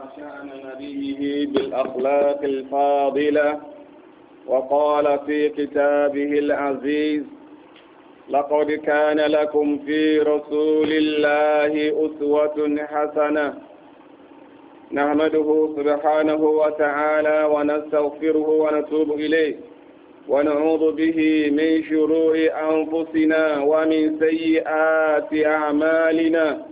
شأن نبيه بالأخلاق الفاضلة، وقال في كتابه العزيز: لقد كان لكم في رسول الله أسوة حسنة. نحمده سبحانه وتعالى ونستغفره ونتوب إليه، ونعوذ به من شرور أنفسنا ومن سيئات أعمالنا.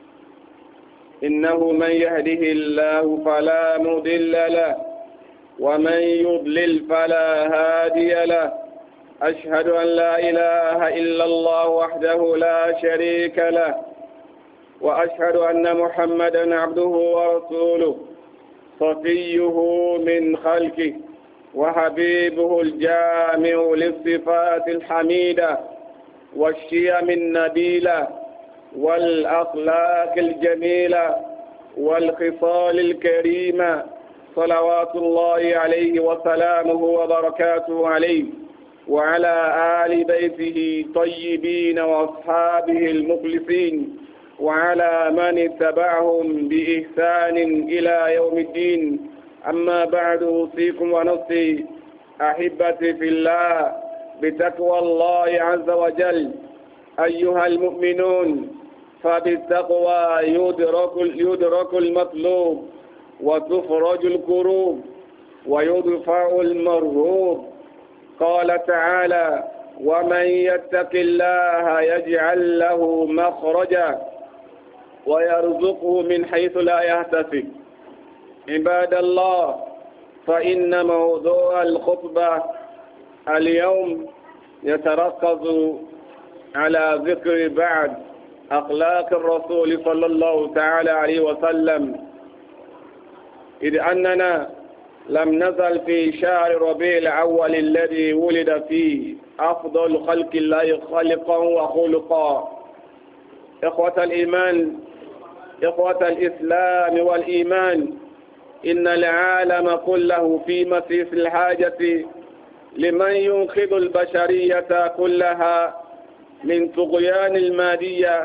إنه من يهده الله فلا مضل له، ومن يضلل فلا هادي له. أشهد أن لا إله إلا الله وحده لا شريك له، وأشهد أن محمدا عبده ورسوله، صفيه من خلقه وحبيبه الجامع للصفات الحميدة والشيم النبيلة والأخلاق الجميلة والخصال الكريمة، صلوات الله عليه وسلامه وبركاته عليه وعلى آل بيته طيبين وأصحابه المخلصين، وعلى من اتبعهم بإحسان إلى يوم الدين. أما بعد، أوصيكم ونفسي أحبتي في الله بتقوى الله عز وجل. أيها المؤمنون، فبالتقوى يدرك المطلوب، وتفرج الكروب، ويدفع المرهوب. قال تعالى: ومن يتق الله يجعل له مخرجا ويرزقه من حيث لا يحتسب. عباد الله، فإن موضوع الخطبة اليوم يتركز على ذكر بعض أخلاق الرسول صلى الله تعالى عليه وسلم، إذ أننا لم نزل في شهر ربيع الأول الذي ولد فيه أفضل خلق الله خلقا وخلقا. إخوة الإيمان، إخوة الإسلام والإيمان، إن العالم كله في مسيس الحاجة لمن ينقذ البشرية كلها من طغيان المادية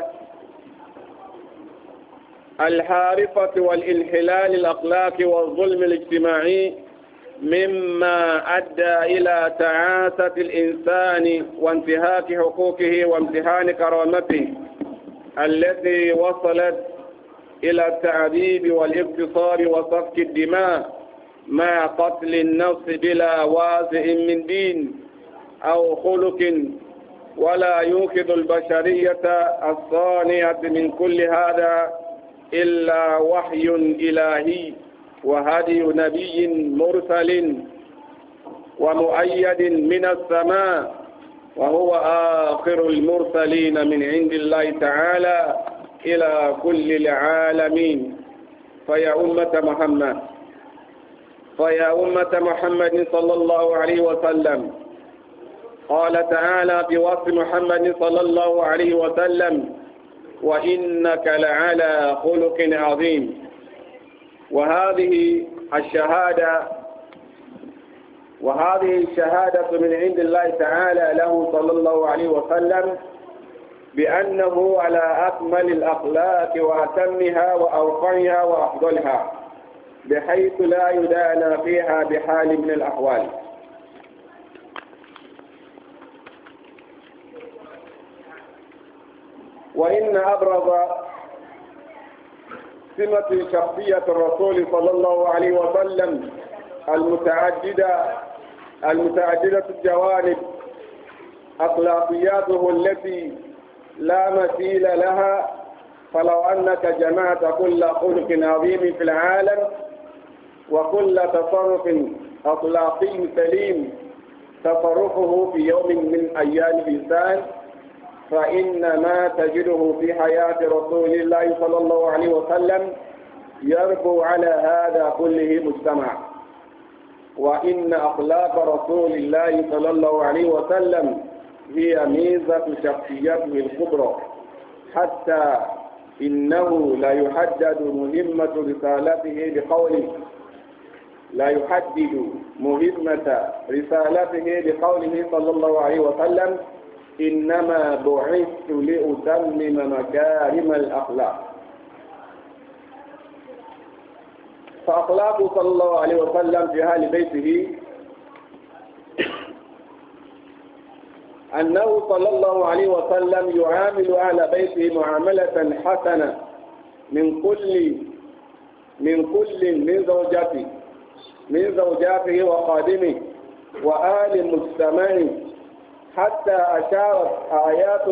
الحارفة والانحلال الأخلاقي والظلم الاجتماعي، مما أدى إلى تعاسة الإنسان وانتهاك حقوقه وامتهان كرامته، التي وصلت إلى التعذيب والاغتصاب وسفك الدماء مع قتل النفس بلا وازع من دين أو خلق. ولا ينقذ البشرية الصانعة من كل هذا إلا وحي إلهي وهدي نبي مرسل ومؤيد من السماء، وهو آخر المرسلين من عند الله تعالى إلى كل العالمين. فيا أمة محمد صلى الله عليه وسلم، قال تعالى بوصف محمد صلى الله عليه وسلم: وإنك لعلى خلق عظيم. وهذه الشهادة من عند الله تعالى له صلى الله عليه وسلم بأنه على أكمل الأخلاق وأتمها وأوقعها وأفضلها، بحيث لا يدانى فيها بحال من الأحوال. وإن أبرز سمة شخصية الرسول صلى الله عليه وسلم المتعددة الجوانب أخلاقياته التي لا مثيل لها. فلو أنك جمعت كل خلق عظيم في العالم وكل تصرف أخلاقي سليم تصرفه في يوم من أيام الإنسان، فإن ما تجده في حياة رسول الله صلى الله عليه وسلم يربو على هذا كله مجتمع. وإن أخلاق رسول الله صلى الله عليه وسلم هي ميزة شخصيته الكبرى، حتى إنه لا يحدد مهمة رسالته بقوله صلى الله عليه وسلم: إنما بعثت لأتمم مكارم الأخلاق. فأخلاقه صلى الله عليه وسلم في أهل بيته أنه صلى الله عليه وسلم يعامل أهل بيته معاملة حسنة من كل من زوجاته وخادمه وآل مجتمعه، حتى أشارت آيات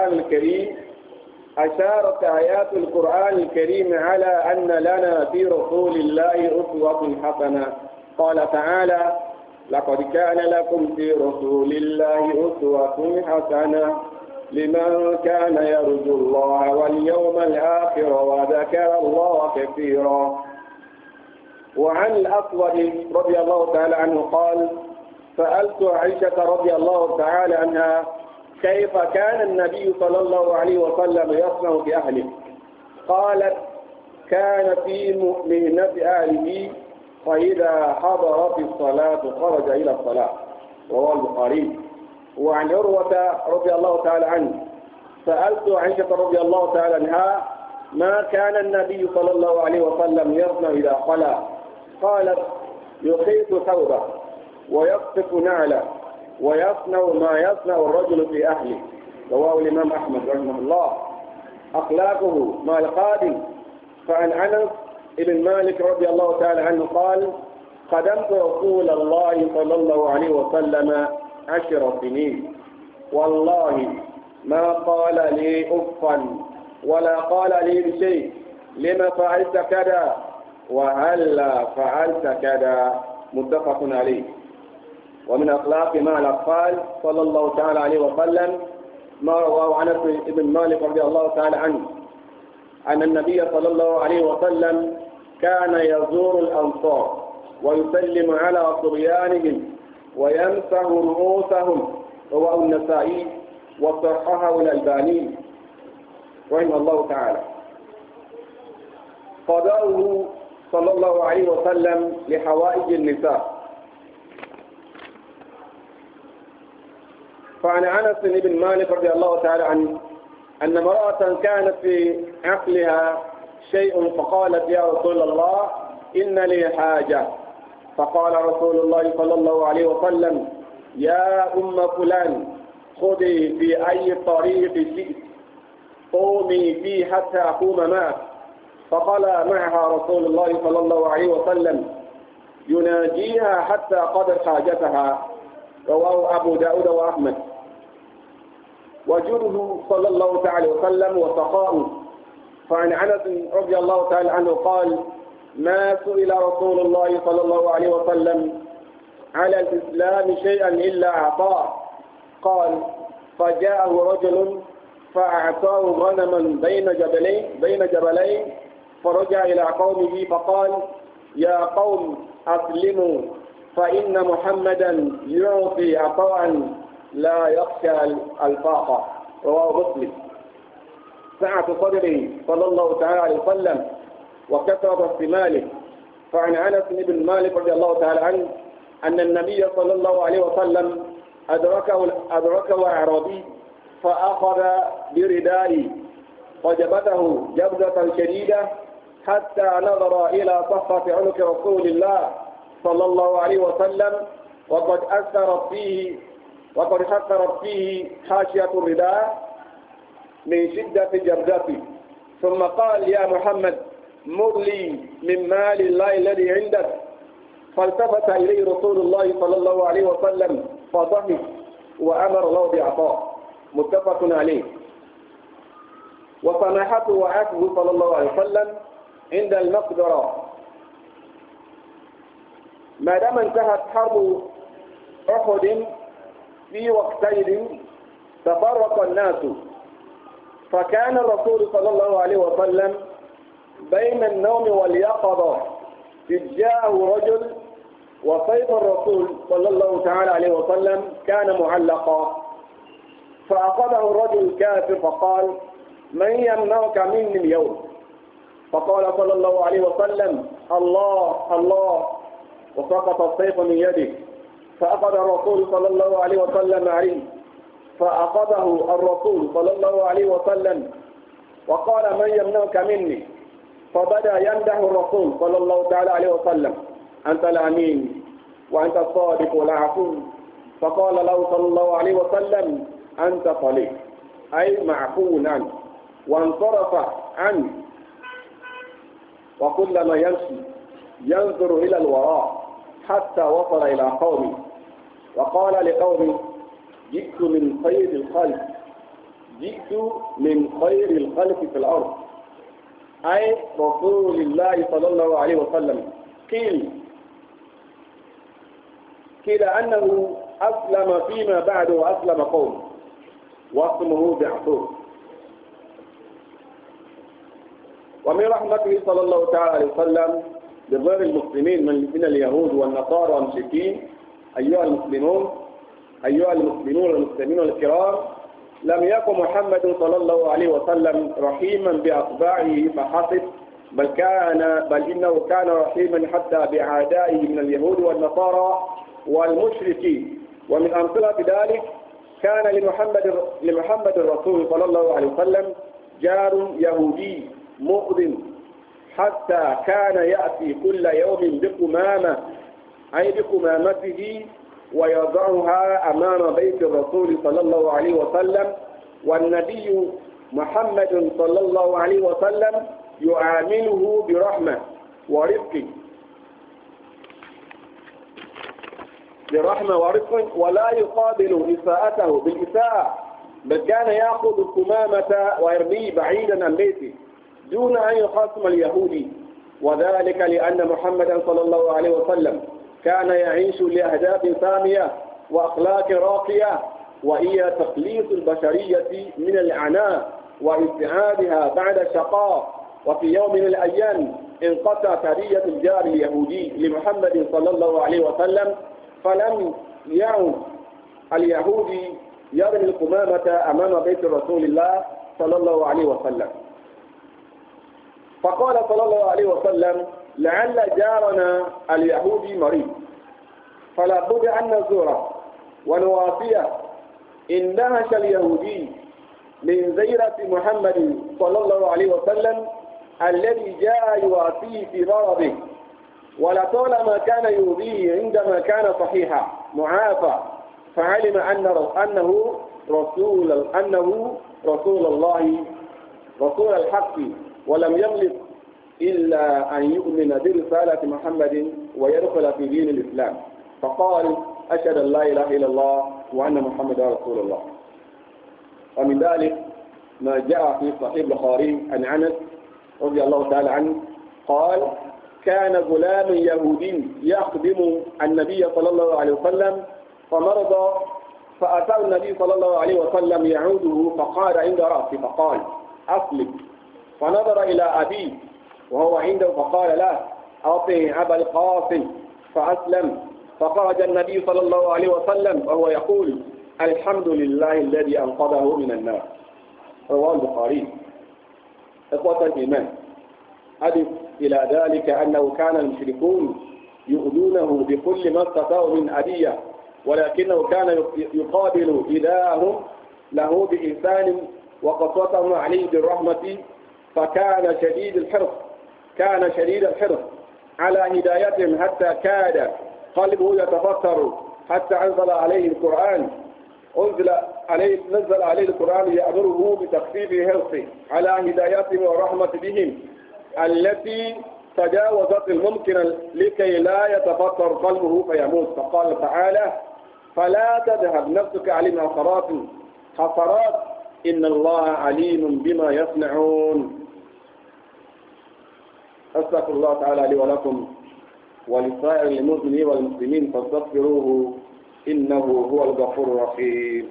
آيات القرآن الكريم على أن لنا في رسول الله أسوة حسنة. قال تعالى: لقد كان لكم في رسول الله أسوة حسنة لمن كان يرجو الله واليوم الآخر وذكر الله كثيرا. وعن الأسود رضي الله تعالى عنه قال: سألت عائشة رضي الله تعالى عنها كيف كان النبي صلى الله عليه وسلم يصنع بأهله؟ قالت: كان في مهنة أهله فإذا حضرت الصلاة خرج إلى الصلاة. رواه البخاري. وعن عروة رضي الله تعالى عنه سألت عائشة رضي الله تعالى عنها ما كان النبي صلى الله عليه وسلم يصنع إذا خلا؟ قالت: يخيط ثوبه ويقطف نعله ويصنع ما يصنع الرجل في أهله. رواه الإمام أحمد رحمه الله. أخلاقه مع القادم. فعن أنس بن مالك رضي الله تعالى عنه قال: خدمت رسول الله صلى الله عليه وسلم 10 سنين، والله ما قال لي أفا ولا قال لي بشيء، لما فعلت كذا وهلا فعلت كذا. متفق عليه. ومن أخلاق مع الأطفال صلى الله تعالى عليه وسلم ما رواه أنس بن مالك رضي الله تعالى عنه أن النبي صلى الله عليه وسلم كان يزور الأنصار ويسلم على صبيانهم ويمسح رؤوسهم. رواه النسائي وصححه الألباني رحمه الله تعالى. قضاؤه صلى الله عليه وسلم لحوائج النساء. فعن أنس بن مالك رضي الله تعالى عنه أن امرأة كانت في عقلها شيء فقالت: يا رسول الله إن لي حاجة. فقال رسول الله صلى الله عليه وسلم: يا أم فلان خذي في أي طريق شئت قومي فيه حتى أقوم معك. فقال معها رسول الله صلى الله عليه وسلم يناجيها حتى قضت حاجتها. رواه أبو داود وأحمد. وجوده صلى الله تعالى وسلم وسخاؤه. فعن أنس رضي الله تعالى عنه قال: ما سئل رسول الله صلى الله عليه وسلم على الإسلام شيئا إلا أعطاه. قال: فجاءه رجل فأعطاه غنما بين جبلين فرجع إلى قومه فقال: يا قوم أسلموا فإن محمدا يعطي عطاء لا يخشى الفاقة. رواه مسلم. سعة صدره صلى الله تعالى عليه وسلم وكثرة استماله. فعن أنس بن مالك رضي الله تعالى عنه أن النبي صلى الله عليه وسلم أدركه أعرابي فأخذ بردائه فجبته جبدة شديدة حتى نظر إلى صفة عنق رسول الله صلى الله عليه وسلم وقد حسرت فيه حاشية الرداء من شدة جبدته. ثم قال: يا محمد مر لي من مال الله الذي عندك. فالتفت إليه رسول الله صلى الله عليه وسلم فضحك وأمر له بعطاء. متفق عليه. وسماحته وعفوه صلى الله عليه وسلم عند المقدرة. ما دام انتهت حرب أحد في وقتين تفرق الناس، فكان الرسول صلى الله عليه وسلم بين النوم واليقظة إذ جاءه رجل وسيف الرسول صلى الله تعالى عليه وسلم كان معلقا، فأخذه الرجل الكافر فقال: من يمنعك مني اليوم؟ فقال صلى الله عليه وسلم: الله الله، وسقط السيف من يده. فأخذ الرسول صلى الله عليه وسلم عليه، فأخذه الرسول صلى الله عليه وسلم وقال: من يمنعك مني؟ فبدأ يمدح الرسول صلى الله تعالى عليه وسلم: أنت الأمين وأنت الصادق والعفو. فقال له صلى الله عليه وسلم: أنت صليح، أي معفو عنه. وانصرف عنه، وكلما يمشي ينظر إلى الوراء حتى وصل إلى قومه، وقال لقومه: جئت من خير الخلق، جئت من خير الخلق في الأرض، أي رسول الله صلى الله عليه وسلم. قيل أنه أسلم فيما بعد وأسلم قوم، واسمه بعثور. ومن رحمته صلى الله تعالى عليه وسلم بغير المسلمين من اليهود والنصارى والمشركين: أيها المسلمون والمسلمين الكرام، لم يكن محمد صلى الله عليه وسلم رحيما بأتباعه فحسب، بل إنه كان رحيما حتى بأعدائه من اليهود والنصارى والمشركين. ومن أمثلة ذلك كان لمحمد الرسول صلى الله عليه وسلم جار يهودي مؤذن، حتى كان يأتي كل يوم بقمامته ويضعها أمام بيت الرسول صلى الله عليه وسلم، والنبي محمد صلى الله عليه وسلم يعامله برحمة ورفق ولا يقابل إساءته بالإساءة، بل كان يأخذ القمامة ويرميه بعيدا عن بيته دون أن يخاصم اليهودي. وذلك لأن محمدا صلى الله عليه وسلم كان يعيش لأهداف سامية وأخلاق راقية، وهي تخليص البشرية من العناء وابتعادها بعد الشقاء. وفي يوم من الأيام انقطع ترية الجار اليهودي لمحمد صلى الله عليه وسلم، فلم يعد اليهودي يرمي القمامة أمام بيت رسول الله صلى الله عليه وسلم. فقال صلى الله عليه وسلم: لعل جارنا اليهودي مريض، فلا بد أن نزوره ونوافيه. اندهش اليهودي من زيرة محمد صلى الله عليه وسلم الذي جاء يوافيه في مرضه، ولطالما كان يؤذيه عندما كان صحيحا معافى، فعلم أنه رسول الله، رسول الحق، ولم يملك إلا أن يؤمن برسالة محمد ويدخل في دين الإسلام، فقال: أشهد أن لا إله إلا الله وأن محمدا رسول الله. ومن ذلك ما جاء في صحيح البخاري عن أنس رضي الله تعالى عنه قال: كان غلام يهودي يخدم النبي صلى الله عليه وسلم فمرض، فأتى النبي صلى الله عليه وسلم يعوده، فقال عند رأسه فقال: أسلم. فنظر إلى أبيه وهو عنده فقال له: أعطه أبا القاسم، فأسلم. فخرج النبي صلى الله عليه وسلم وهو يقول: الحمد لله الذي أنقذه من النار. رواه البخاري. إخوة الإيمان، أضف إلى ذلك أنه كان المشركون يؤذونه بكل ما استطاعوا من أذية، ولكنه كان يقابل إذاهم له بإحسان وقسوتهم عليه بالرحمة، فكان شديد الحرص على هدايتهم حتى كاد قلبه يتفطر، حتى نزل عليه القرآن يأمره بتخفيف حرصه على هدايتهم والرحمة بهم التي تجاوزت الممكن لكي لا يتفطر قلبه فيموت. فقال تعالى: فلا تذهب نفسك عليهم حسرات إن الله عليم بما يصنعون. أستغفر الله تعالى لي ولكم ولسائر المؤمنين والمسلمين فاستغفروه إنه هو الغفور الرحيم.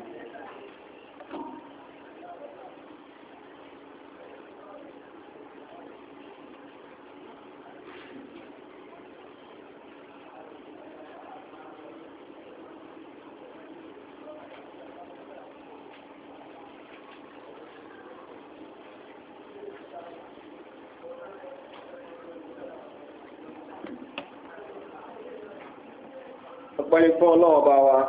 ọpẹ́ fún Ọlọ́run bá wa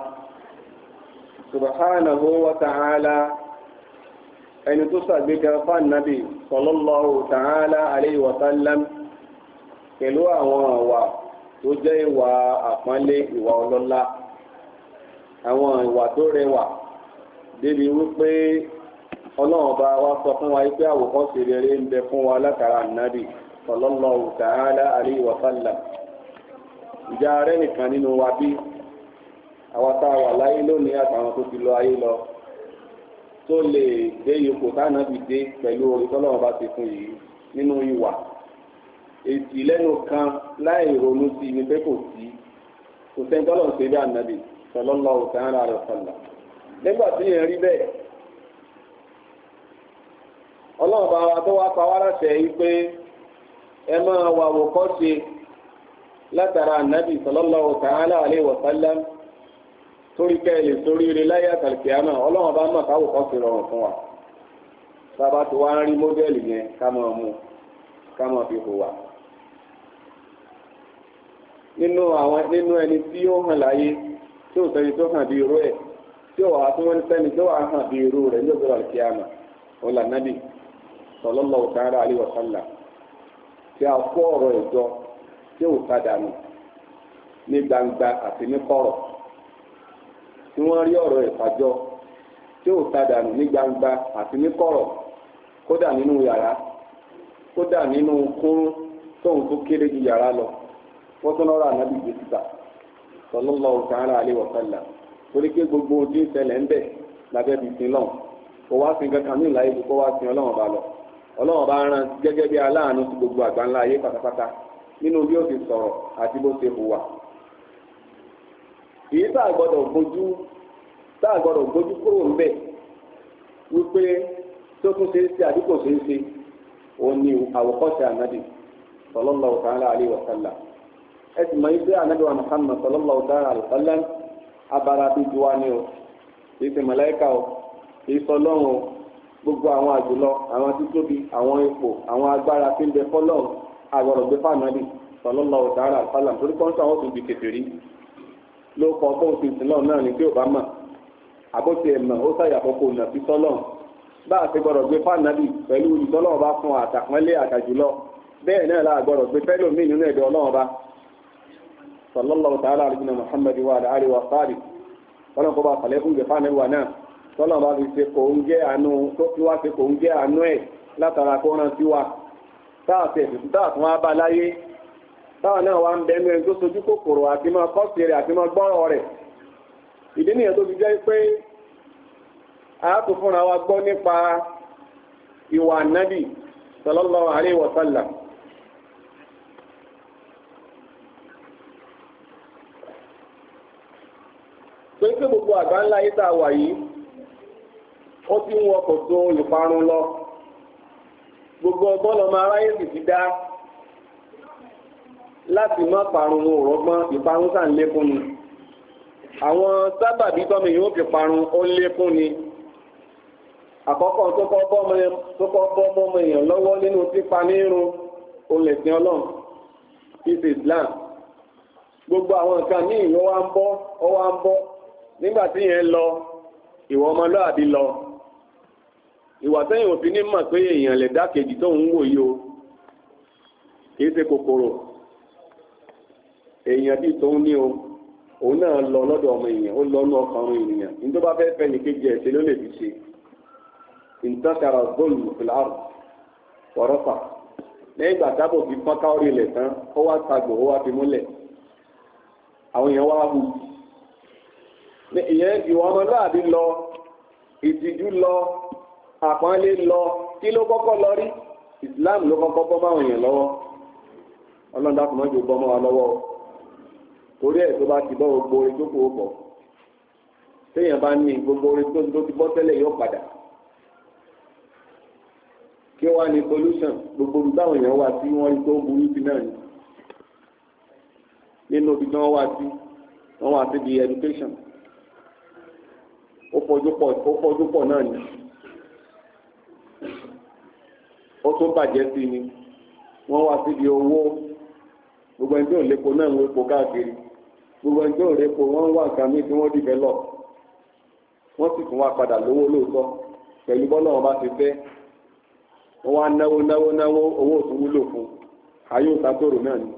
subhanahu wa ta'ala, ẹni tó ṣàgbéga fún Nábì sallallahu ta'ala alayhi wa sallam pẹ̀lú àwọn ìwà tó jẹ́ ìwà àpọ́nlé, ìwà ọlọ́lá, àwọn ìwà tó rẹwà débi wípé ọlọ́run bá wa sọ fún wa pé àwòkọ́ṣe rere ń bẹ fún wa látara ànábì sallallahu ta'ala alayhi wa sallam. ìjà rẹ̀ nìkan nínú wa bí àwọn tá a wà láyé lónìí àtàwọn tó ti lọ ayé lọ tó lè dé ipò tánàbì dé pẹ̀lú orí tọ́lọ́run bá ti fún yìí nínú ìwà. èsì lẹ́nu kan láì ronú sí ni pé kò sí kò sẹ́ni tọ́lọ́run ṣe bí ànábì sallallahu ta'ala alayhi wa sallam. nígbà tí yẹn rí bẹ́ẹ̀ ọlọ́run bá wa tó wá pa wá láṣẹ yìí pé ẹ máa wà àwòkọ́ṣe látara ànábì sallallahu ta'ala alayhi wa sallam torí kẹ́lẹ̀ sórí ire láyé àtàlùkìyámà ọlọ́run bá mọ̀ káwòkọ́ṣe rọrùn fún wa. sábà tó wá ń rí mọ́dẹ́lì yẹn ká máa mú ká máa fi hùwà. nínú ẹni tí ó hàn láyé tí ò sẹ́ni tó hàn bí irú ẹ̀ tí ò wà tó wọ́n sẹ́ni tó wà hàn bí irú rẹ̀ ní ògbéró àlùkìyámà ọ̀là nábì sallallahu ta'ala alayhi wa sallam tí a kó ọ̀rọ̀ ìjọ tí ò sádànù ní gbangba àti ní kọ̀rọ̀ tí wọ́n rí ọ̀rọ̀ ìfàjọ tí ò sádànù ní gbangba àti ní kọ̀rọ̀ kódà nínú yàrá kódà nínú kúrú tóun tó kéré ju yàrá lọ wọ́n tún lọ́rọ̀ ànábì gbé síta sallallahu ta'ala alayhi wa sallam torí pé gbogbo ojú ìṣẹ̀lẹ̀ ń bẹ̀ lábẹ́ bí sin lọ́n kò wá sin kankan ní ìlàyé kó wá sin ọlọ́run bá lọ ọlọ́run bá rán gẹ́gẹ́ bí aláàánú sí gbogbo àgbáńlá ayé pátápátá nínú bí ó ti sọ̀rọ̀ àti bó ṣe hùwà. èyí tá a gbọ́dọ̀ gbójú kúrò ńbẹ̀ wípé tó tún ṣe é ṣe àdúgbò ṣe é ṣe òun ni àwòkọ́ṣe ànábì sallallahu ta'ala alayhi wa sallam. ẹ sì mọ̀ yín pé ànábì wa Muhammad sallallahu ta'ala alayhi wa sallam abara bíi tiwa ni o kì í ṣe màláíkà o kì í sọ lọ́run o gbogbo àwọn àjùlọ àwọn títóbi àwọn ipò àwọn agbára tí ń bẹ fọ́lọ́run àgbọ̀rọ̀ gbé fànàbì sallallahu ta'ala alayhi wa sallam torí kọ́ńtà àwọn tó di kèfèrí ló kọ́ fóun ti sìn lọ́run náà ní tí ò bá mọ̀ àbótí ẹ̀ mọ̀ ó sàyàkókò nà sí sọ́lọ́run bá a ti gbọ́dọ̀ gbé fànàbì pẹ̀lú ìtọ́lọ́run bá fún àtàpọ́nlé àtàjùlọ bẹ́ẹ̀ náà la gbọ́dọ̀ gbé fẹ́lòmíì nínú ẹ̀dọ̀ ọlọ́run bá sallallahu ta'ala alayhi wa Muhammad wa alihi wa sahbihi ọlọ́run kó bá falẹ̀ fún ìgbẹ́ fànàbì wa náà tọ́lọ́run bá fi ṣe kò ń jẹ́ àánú tó fi wá ṣe kò ń jẹ́ àánú ẹ̀ látara kó rán sí wa táàtì ẹ̀sùn táàtì wọn bá láyé táwọn náà wá ń bẹnu ẹni tó sojú kòkòrò àti máa kọ́sì rẹ̀ àti máa gbọ́rọ̀ rẹ̀ ìdí nìyẹn tó fi jẹ́ pé a tó fúnra wa gbọ́ nípa ìwà nábì sallallahu alaihi wa sallam. torí pé gbogbo àgbà ńlá yìí tá a wà yìí ó ti ń wọkọ̀ tó ìparun lọ gbogbo ọgbọ́n lọ́mọ aráyé sì ti dá láti má parun òrọ́gbọ́n ìparun sàn lékún ni àwọn sábàbí tọ́mọ yìí ó fi parun ó lékún ni àkọ́kọ́ tó kọ́ bọ́ ọmọ èèyàn lọ́wọ́ nínú pípa nírun olèsìn ọlọ́run ìsì Islam gbogbo àwọn nǹkan ní ìlú wa ń bọ́ nígbà tí yẹn lọ ìwọ ọmọlúàbí lọ ìwà sẹ́yìn òfin ní mọ̀ pé èèyàn lè dá kejì tó ń wò yìí o kìí ṣe kòkòrò èèyàn bíi tóun ní o òun náà lọ lọ́dọ̀ ọmọ èèyàn ó lọ ní ọkàn ènìyàn ní tó bá fẹ́ fẹ́ ní kejì ẹ̀ ṣe ló lè fi ṣe ìtàkàrà góòlù fìlàrù wọ́rọ́fà lẹ́yìn ìgbà tábò fi fọ́n káórí ilẹ̀ tán ó wá tagbò ó wá fi múlẹ̀ àwọn èèyàn wá hù ìyẹn ìwà ọmọlúàbí lọ ìtìjú lọ àpọ́nlé lọ kí ló kọ́kọ́ lọ rí Islam ló kọ́kọ́ bọ́ máwọn èèyàn lọ́wọ́ ọlọ́dà kò mọ́jú bọ́ mọ́ wa lọ́wọ́ torí ẹ̀ tó bá ti bọ́ gbogbo orin tó kù ó bọ̀ téèyàn bá ní gbogbo orin tó ti bọ́ tẹ́lẹ̀ yóò padà kí wá ní pollution gbogbo ibi táwọn èèyàn wá sí wọ́n rí tó burú sí náà ni nínú ibi tí wọ́n wá sí di education ó fojú pọ̀ náà ni ó tún bàjẹ́ sí ni wọ́n wá síbi owó gbogbo ẹni tí ò lépo náà ń wépo káàkiri gbogbo ẹni tí ò lépo wọ́n ń wá nǹkan míì tí wọ́n develop wọ́n sì tún wá padà lówó lóòótọ́ pẹ̀lú bọ́lá wọn bá ti fẹ́ wọ́n wá náwó owó tó wúlò fún ayé òtátòrò náà ni.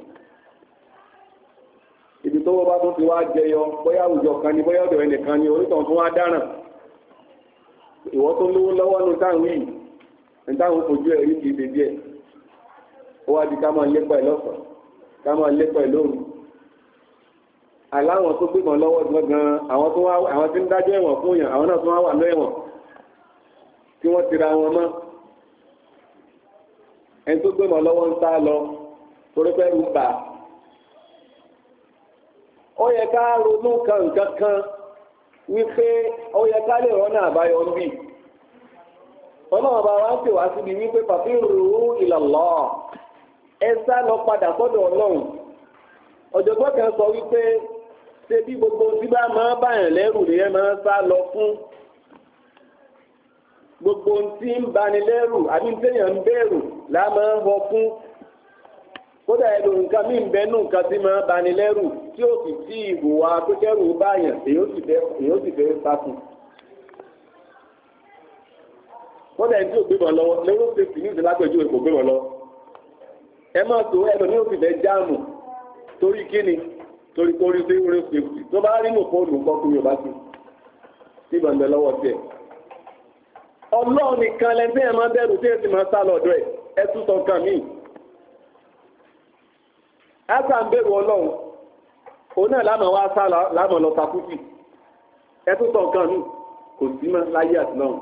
ibi tó wọ́n bá tó ti wá jẹyọ bóyá àwùjọ kan ni bóyá ọ̀dọ̀ ẹnìkan ni onítàn tó wá dáràn ìwọ tó lówó lọ́wọ́ ní táwọn yìí ní táwọn fojú ẹ̀rí kì í ṣe díẹ̀ ó wá di ká máa lépa ẹ̀ lọ́sàn ká máa lépa ẹ̀ lóru aláwọn tó gbébọn lọ́wọ́ gangan àwọn tí ń dájọ́ ẹ̀wọ̀n fún yàn àwọn náà tó wá wà lẹ́wọ̀n tí wọ́n ti ra wọn mọ́ ẹni tó gbébọn lọ́wọ́ ń sá lọ torí pé ń bà ó yẹ ká ronú kan nǹkan kan wípé ó yẹ ká lè rọ́nà àbáyọ ń bì ọlọ́run bá wá ń pè wá síbi wípé fàfírù ilallah ẹ sá lọ padà sọ́dọ̀ ọlọ́run ọ̀jọ̀gbọ́n kan sọ wípé ṣe bí gbogbo tí bá máa báyàn lẹ́rù nìyẹn máa ń sá lọ fún gbogbo tí ń bani lẹ́rù àbí téèyàn ń bẹ̀rù là máa ń họ fún kódà ẹ̀rù nǹkan mí ń bẹnu nǹkan tí máa bani lẹ́rù tí ó sì tí ìhùwà tó kẹ́rù báyàn èyí ó sì fẹ́ sá fún. kódà ẹni tí ò gbébọn lọ́wọ́ lẹ́rù safety ní ìsìlápẹ̀jú èkó gbébọn lọ ẹ máa tó ẹlòmíì ó sì fẹ́ jáàmù torí kíni torí kórí sí orí safety tó bá rí mọ̀fóònù nǹkan fún yorùbá sí tí ìbọn bẹ lọ́wọ́ tiẹ̀. ọlọ́run nìkan lẹ́ńtẹ́ ẹ̀ máa bẹ̀rù tí ẹ sì máa sá lọ́dọ̀ ẹ̀ ẹ tún sọ nǹkan míì. ásà ń bẹ̀rù ọlọ́run òun náà lámà wá sá lámà lọ takútì ẹ tún sọ nǹkan míì kò sí mọ́ láyé àti lọ́run.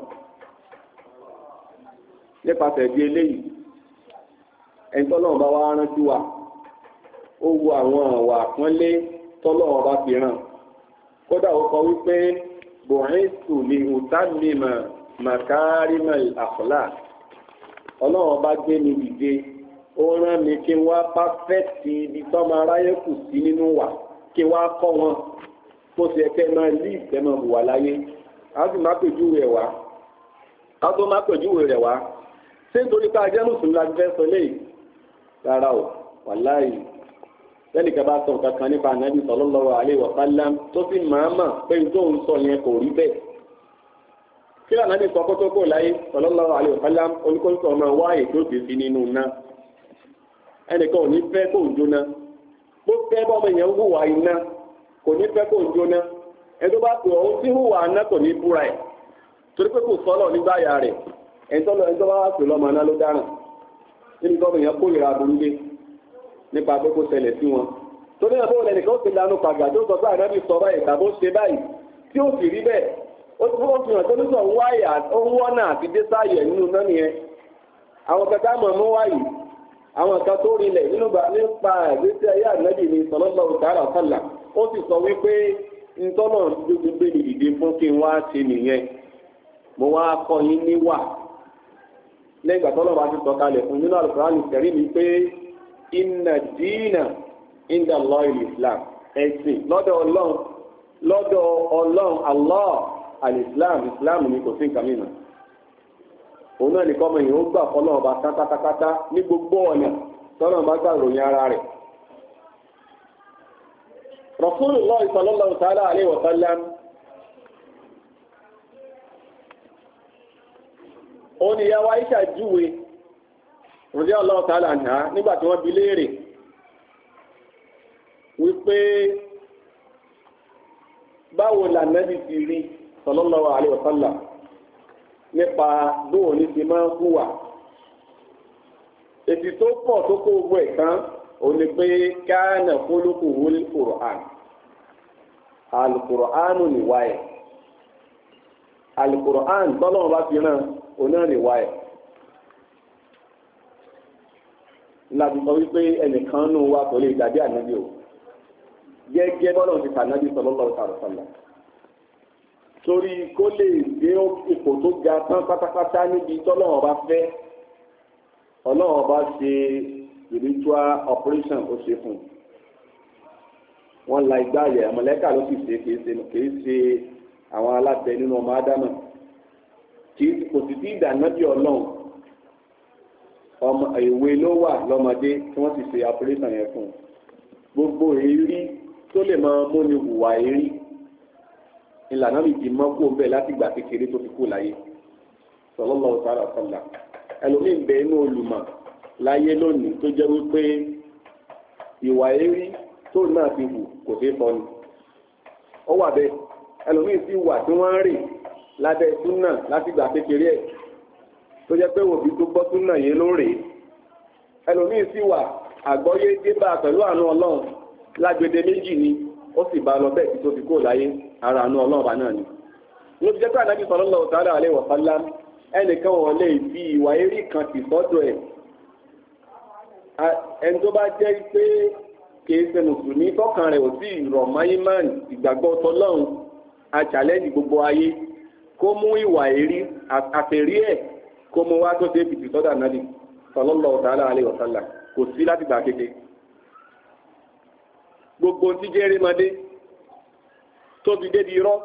nípasẹ̀ bí eléyìí ẹni tọ́lọ́run bá wá rántí wa ó wo àwọn àwà àpọ́nlé tọ́lọ́run bá fi ràn kódà ó kọ wípé bùrẹ́sù lè hùtá mímọ̀ màkàrímà àkọlá ọlọ́run bá gbé mi dìde ó rán mi kí wá pàfẹ́tì ibi tọ́mọ aráyé kù sí nínú wà kí wá kọ́ wọn bó ṣe kẹ́ máa lé ìfẹ́ máa hùwà láyé á sì má pèjúwe rẹ̀ wá á tó má pèjúwe rẹ̀ wá ṣé nítorí pé ajẹ́ mùsùlùmí la fẹ́ sọ léyìí rárá o wàláyé lẹ́nìkan bá sọ nǹkan kan nípa ànábì sallallahu alaihi wa sallam tó sì máa mà pé tó ń sọ yẹn kò rí bẹ́ẹ̀ kí lànà ní sọkótókó láyé sallallahu alaihi wa sallam oníkóńtò ọmọ wá ètò òfìsí nínú náà ẹnìkan ò ní fẹ́ kó ń jóná bó fẹ́ bọ́mọ yẹn ń hùwà iná kò ní fẹ́ kó ń jóná ẹni tó bá pè ọ́ tí hùwà iná kò ní búra ẹ̀ torí pé kò sọ́lọ̀ nígbà yà rẹ̀ ẹni tó bá wà pè lọ́mọ iná ló dáràn nínú tọ́mọ yẹn kórìíra aburú dé nípa pé kó ṣẹlẹ̀ sí wọn torí ẹ̀ fún ẹnìkan ó ti lanu pàgà tó sọ pé ànábì sọ báyìí tàbó ṣe báyìí tí ó sì rí bẹ́ẹ̀ ó ti fọwọ́ fi hàn tó ní sọ wáyà ó ń wọ́nà àti dé sáyẹ̀ nínú náà nìyẹn àwọn kẹta mọ̀ mú wáyì àwọn kan tó rinlẹ̀ nípa ìgbésí ayé ànábì ní sallallahu ta'ala sallam ó sì sọ wípé ntọ́nà gbogbo gbé mi dìde fún kí n wá ṣe nìyẹn mo wá kọ́ yín níwà lẹ́yìn ìgbà tọ́lọ́ bá ti sọ kalẹ̀ fún nínú Al-Qur'an Karim mi pé inna dina inda Allah islam ẹ̀sìn lọ́dọ̀ ọlọ́run Allah al-islam ni kò sí nǹkan mìíràn òun náà nìkan ọmọ yìí ó gbà fọlọ́run ọba pátápátá ní gbogbo ọ̀nà tọ́lọ́ bá gbà ròyìn ara rẹ̀. Rasulullah sallallahu ta'ala alaihi wa sallam òun ni ìyàwó Aisha júwe radiyallahu ta'ala anha nígbà tí wọ́n bi léèrè wípé báwo lànàbì ti rí sallallahu alaihi wa sallam nípa bóun ní ti máa ń hùwà èsì tó pọ̀ tó kó gbogbo ẹ̀ tán òun ni pé káànà fólókù wọlé Qur'an al-Qur'anu nìwá ẹ̀ al-Qur'an tọ́lọ́run bá fi ràn òun náà nìwá ẹ̀ láti sọ wípé ẹnìkan nù wa kò lè dàbí ànábì o gẹ́gẹ́ bọ́lá ti fànábì sallallahu alaihi wasallam torí kó lè gbé ipò tó ga tán pátápátá níbi tọ́lọ́run bá fẹ́ ọlọ́run bá ṣe spiritual operation ó ṣe fún un wọ́n la igbá yẹ àmọ̀lẹ́kà ló sì ṣe kìí ṣe àwọn alábẹ nínú ọmọ ádámà kò sì sí ìdánábì ọlọ́run ọmọ ìwé ló wà lọ́mọdé tí wọ́n ti ṣe operation yẹn fún un gbogbo èrí tó lè máa múni hùwà èrí ìlànà mi ti mọ́ kó bẹ́ẹ̀ láti ìgbà kékeré tó fi kú láyé sallallahu ta'ala sallam ẹlòmíín bẹ inú olùmọ̀ láyé lónìí tó jẹ́ wípé ìwà èrí tó náà ti hù kò sí fọ́ni ó wà bẹ́ẹ̀ ẹlòmíín sì wà tí wọ́n ń rìn lábẹ́ súnà láti gbà kékeré ẹ̀ tó jẹ́ pé òbí tó gbọ́ súnà yẹn ló rèé ẹlòmíín sì wà àgbọ́yé débà pẹ̀lú àánú ọlọ́run lágbede méjì ni ó sì bá lọ bẹ́ẹ̀ tí tó fi kó láyé ara àánú ọlọ́run bá náà ni. ló fi jẹ́ pé ànábì sallallahu ta'ala alaihi wa sallam ẹnìkan wọ́n lè fi ìwà èrí kan tì sọ́dọ̀ ẹ̀ ẹni tó bá jẹ́ pé kìí ṣe mùsùlùmí tọ́kàn rẹ̀ ò sí ìrọ̀ máyímán ìgbàgbọ́ tọlọ́run àchàlẹ́jì gbogbo ayé kó mú ìwà èrí àtẹ̀rí ẹ̀ kó mú wá tó dé fìtì sọ́dọ̀ ànábì sallallahu ta'ala alaihi wa sallam kò sí láti gbà kéke gbogbo tí jẹ́ erémọdé tóbi débi irọ́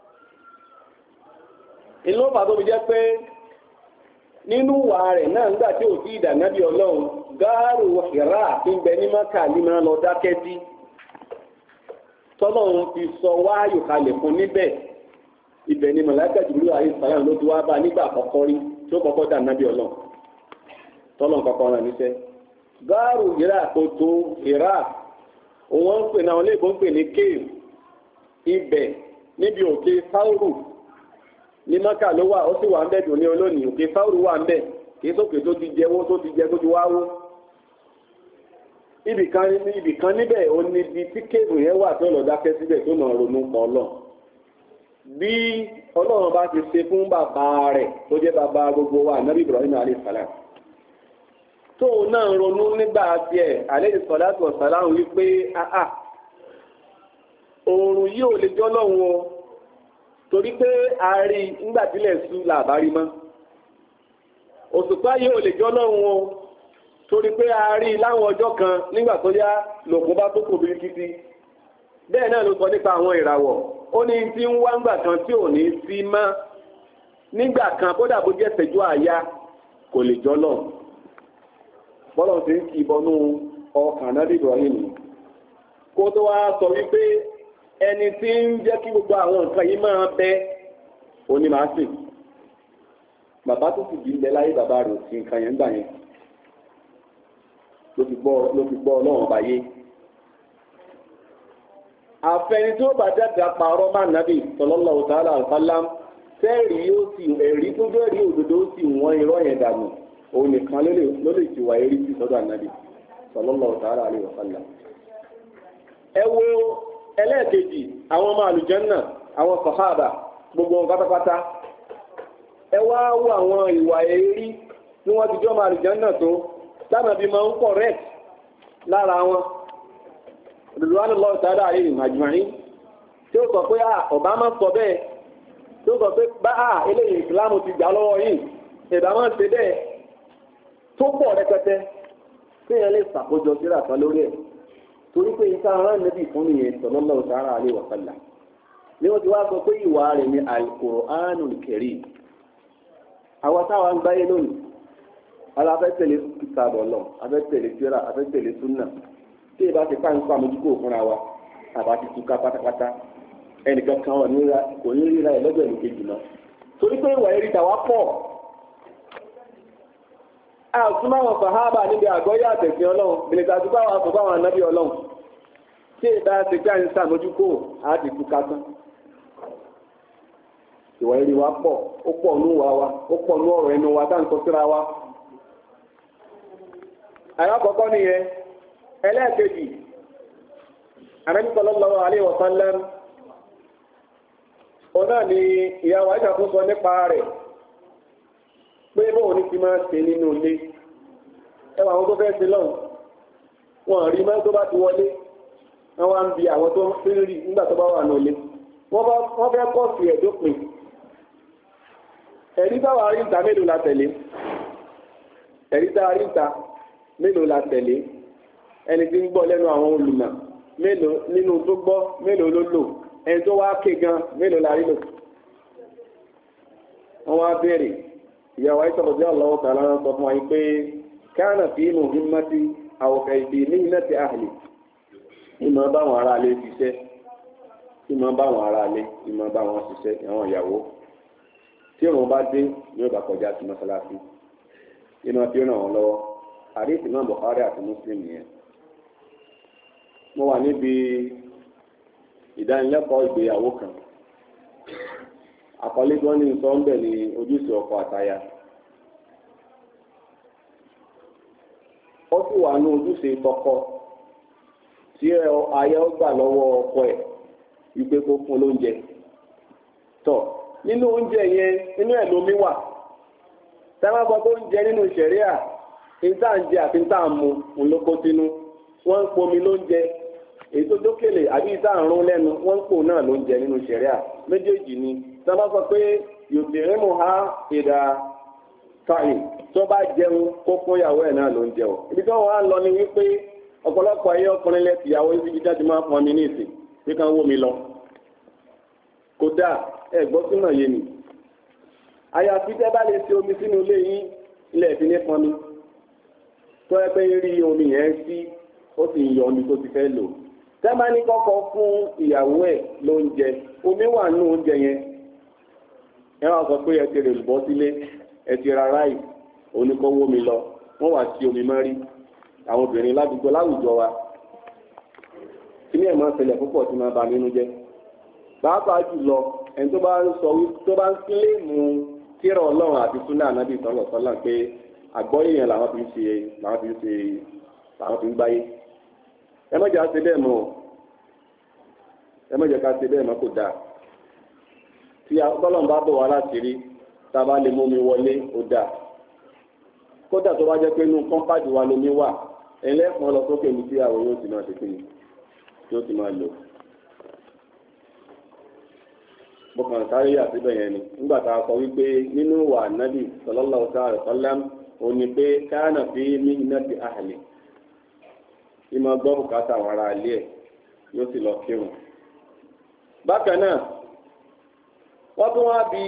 inú ọ̀pá tóbi jẹ́ pé nínú wà rẹ̀ náà nígbà tí ò sí ìdànábì ọlọ́run gáàrù Hírà tí ń bẹ ní Mákà ní máa lọ dákẹ́ sí tọ́lọ́run fi sọ wáyò kalẹ̀ fún níbẹ̀ ibẹ̀ ni màláíkà Jibril alayhi salam ló ti wá bá nígbà àkọ́kọ́ rí tí ó kọ́kọ́ dànábì ọlọ́run tọ́lọ́run kọ́kọ́ rán níṣẹ́ gáàrù Hírà tó tó Hírà òun ń pè náà wọn léèbó ń pè ní cave ibẹ̀ níbi òkè Sáúrù ní Mákà ló wà ó sì wà ń bẹ̀ dùn ní olónìí òkè Sáúrù wà ń bẹ̀ kì í sókè tó ti jẹ́wó tó ti jẹ́ tó ti wáwó ibìkan níbẹ̀ ó ní ibi tí kéèbù yẹn wà tó lọ dákẹ́ síbẹ̀ tó mọ̀ ronú pọ̀ lọ bí Ọlọ́run bá ti ṣe fún bàbá rẹ̀ tó jẹ́ bàbá gbogbo wa Ànábì Ibrahim alayhi salam tóun náà ronú nígbà tiẹ̀ alayhi salatu wa salam wípé oòrùn yìí ò lè jọ́ lọ́hùn o torí pé a rí nígbà tílẹ̀ ṣú làbárí mọ́ òṣùpá yìí ò lè jọ́ lọ́hùn o torí pé a rí láwọn ọjọ́ kan nígbà tó yá lòkun bá tó kò birikiti bẹ́ẹ̀ náà ló sọ nípa àwọn ìràwọ̀ ó ní tí ń wá ńgbà kan tí ò ní sí mọ́ nígbà kan kódà bó jẹ́ ṣẹ́jú àáyá kò lè jọ́ lọ́hùn bọ́lọ̀ ti ń kí ìbọnú ọkàn Ànábì Ibrahim kó tó wá sọ wípé ẹni tí ń jẹ́ kí gbogbo àwọn nǹkan yìí máa bẹ òní máa sìn bàbá tó sì bí ń bẹ láyé bàbá rẹ̀ sí nǹkan yẹn gbà yẹn ló fi gbọ́ Ọlọ́run báyé àfẹni tó bá jáde àpárọ̀ máa nàbì sallallahu ta'ala alaihi wasallam sẹ́ẹ̀rì yóò sì ẹ̀rí tó jẹ́rìí òdodo ó sì wọ́n irọ́ yẹn dànù òun nìkan ló lè ti wà eré sí sọ́dọ̀ ànábì sallallahu ta'ala alaihi wasallam. ẹ wo ẹlẹ́ẹ̀kejì àwọn ọmọ àlùjànnà àwọn sàhábà gbogbo wọn pátápátá ẹ wá wo àwọn ìwà èrí tí wọ́n ti jọ́ ọmọ àlùjànnà tó tánàbí máa ń correct lára wọn ridwanullahi ta'ala alaihim ajma'in tí ó sọ pé Obama sọ bẹ́ẹ̀ tí ó sọ pé eléyìí ìsìlámù ti gbà lọ́wọ́ yìí ìbámu ṣe bẹ́ẹ̀ tó pọ̀ rẹpẹtẹ tí yẹn lè ṣàkójọ síra kan lórí ẹ̀ torí pé ìta ara níbi fún nìyẹn sallallahu ta'ala alaihi wa sallam ni wọ́n ti wá sọ pé ìwà rẹ̀ ní al-Qur'anul Karim àwọn táwa ń gbáyé lónìí aláfẹ́tẹ̀lé kìtàbọ̀ lọ afẹ́tẹ̀lé síra afẹ́tẹ̀lé súnà tí ìbá ti pàǹkó àmójúkò fúnra wa àbá ti túká pátápátá ẹnìkan kan wọ̀ kò ní ríra ẹ̀ lọ́jọ́ ìlú kejì náà torí pé ìwà ẹ̀rí tàwa pọ̀ àtúmọ̀ àwọn sàhábà níbi àgọ́yé àtẹ̀sìn ọlọ́run bìnìkà tó báwọn àtọ̀ báwọn ànábì ọlọ́run tí ìdá ti gbá ń sàmójúkò àti túká tán ìwà ẹ̀rí wa pọ̀ ó pọ̀ nú wa ó pọ̀ nú ọ̀rọ̀ ẹnu wa táǹkọ́ síra wa alákọ̀ọ́kọ́ nìyẹn ẹlẹ́ẹ̀kejì Ànábì sallallahu alaihi wa sallam ọ̀nà ni ìyàwó àìsàkóso nípa rẹ̀ pé bóun ní ti máa ṣe nínú ilé ẹwà àwọn tó fẹ́ ṣe lọ́hùn wọn rí mọ́ tó bá ti wọlé wọn wá ń bi àwọn tó ń rí nígbà tó bá wà ní ilé wọ́n fẹ́ kọ́ sí ẹ̀dópin ẹ̀rí táwa rí ìta mélòó la tẹ̀lé ẹ̀rí táwa rí ìta mélòó la tẹ̀lé ẹni tí ń gbọ́ lẹ́nu àwọn olùmọ̀ mélòó nínú tó gbọ́ mélòó ló lò ẹni tó wá ké gan mélòó la rí lò wọ́n wá béèrè ìyàwó àìsàn bí Allahu ta'ala sọ fún wa yìí pé kana fi muhimmati aw fi mihnati ahli ìmọ̀ báwọn ará ilé ṣiṣẹ́ ìmọ̀ báwọn ará ilé ìmọ̀ báwọn ṣiṣẹ́ àwọn ìyàwó tí òun bá dé yóò bá kọjá sí mọ́sálásí ìmọ̀ fi ràn wọ́n lọ́wọ́ àdéhùn náà Bukhari àti Muslim yẹn. mo wà níbi ìdánilẹ́kọ̀ọ́ ìgbéyàwó kan àkọlé tí wọ́n ní sọ ń bẹ̀ ní ojúṣe ọkọ àtaya. ó sì wà ní ojúṣe tọkọ tí aya ó gbà lọ́wọ́ ọkọ ẹ̀ wípé kó fún lóúnjẹ. tọ̀ nínú oúnjẹ yẹn inú ẹ̀ lómi wà. táwọn sọ pé oúnjẹ nínú ṣẹ̀ríà ìta ń jẹ àti ìta ń mu ńlọkọ sínú wọ́n ń pomi lóúnjẹ èyí tó dókèlè àbí ìta ń rún lẹ́nu wọ́n ń pò náà lóúnjẹ nínú ṣẹ̀ríà méjèèjì ni. táwọn sọ pé yòtìrímù ha ìdá sáyìn tó bá jẹun kó fún ìyàwó ẹ̀ náà lóúnjẹ o. ibi tí wọ́n wá ń lọ ni wípé ọ̀pọ̀lọpọ̀ ayé ọkùnrin lẹ́tì ìyàwó ibi jáde máa pọn mi ní ìsìn bí kan wó mi lọ. kódà ẹ gbọ́ sínú yé ni àyàfi tẹ́ bá lè ṣe omi sínú ilé yín ilẹ̀ ìfi ní pọn mi tó ẹ pé rí omi yẹn sí ó sì ń yọ omi tó ti fẹ́ lò. tẹ́ bá ní kọ́kọ́ fún ìyàwó ẹ̀ lóúnjẹ omi wà nínú oúnjẹ yẹn ẹ wá sọ pé ẹ ti rè lùbọ́ sílé ẹ ti ra ráì oníkọ́wó mi lọ wọ́n wá sí omi mọ́rí àwọn obìnrin ládùúgbò láwùjọ wa kí ni ẹ̀ máa ń ṣẹlẹ̀ púpọ̀ tí máa bà nínú jẹ́ pàápàá jùlọ ẹni tó bá ń sọ tó bá ń kílèmù tírà Ọlọ́run àti súnà ànábì sọlọ sọlá pé àgbọ́yé yẹn làwọn fi ń gbáyé ẹ má jẹ́ ká ṣe bẹ́ẹ̀ mọ́ ẹ má jẹ́ ká ṣe bẹ́ẹ̀ mọ́ kò dáa tí Ọlọ́run bá bọ̀ wá láti rí tá a bá lè mú mi wọlé ó dáa kódà tó bá jẹ́ pé inú kọ́ńpáàdì wa lomi wà ẹlẹ́fọn lọ sókè mi tí àwọn yóò ti máa ṣe kíni yóò ti máa lò. mo kàn sáré yà síbẹ̀ yẹn ni nígbà tá a sọ wípé nínú wà nábì sallallahu alaihi wasallam ó ní pé káànà fi mihnati ahli ìmọ̀ gbọ́ bùkátà àwọn ará ilé ẹ̀ yóò sì lọ kírun. bákan náà wọ́n tún wá bí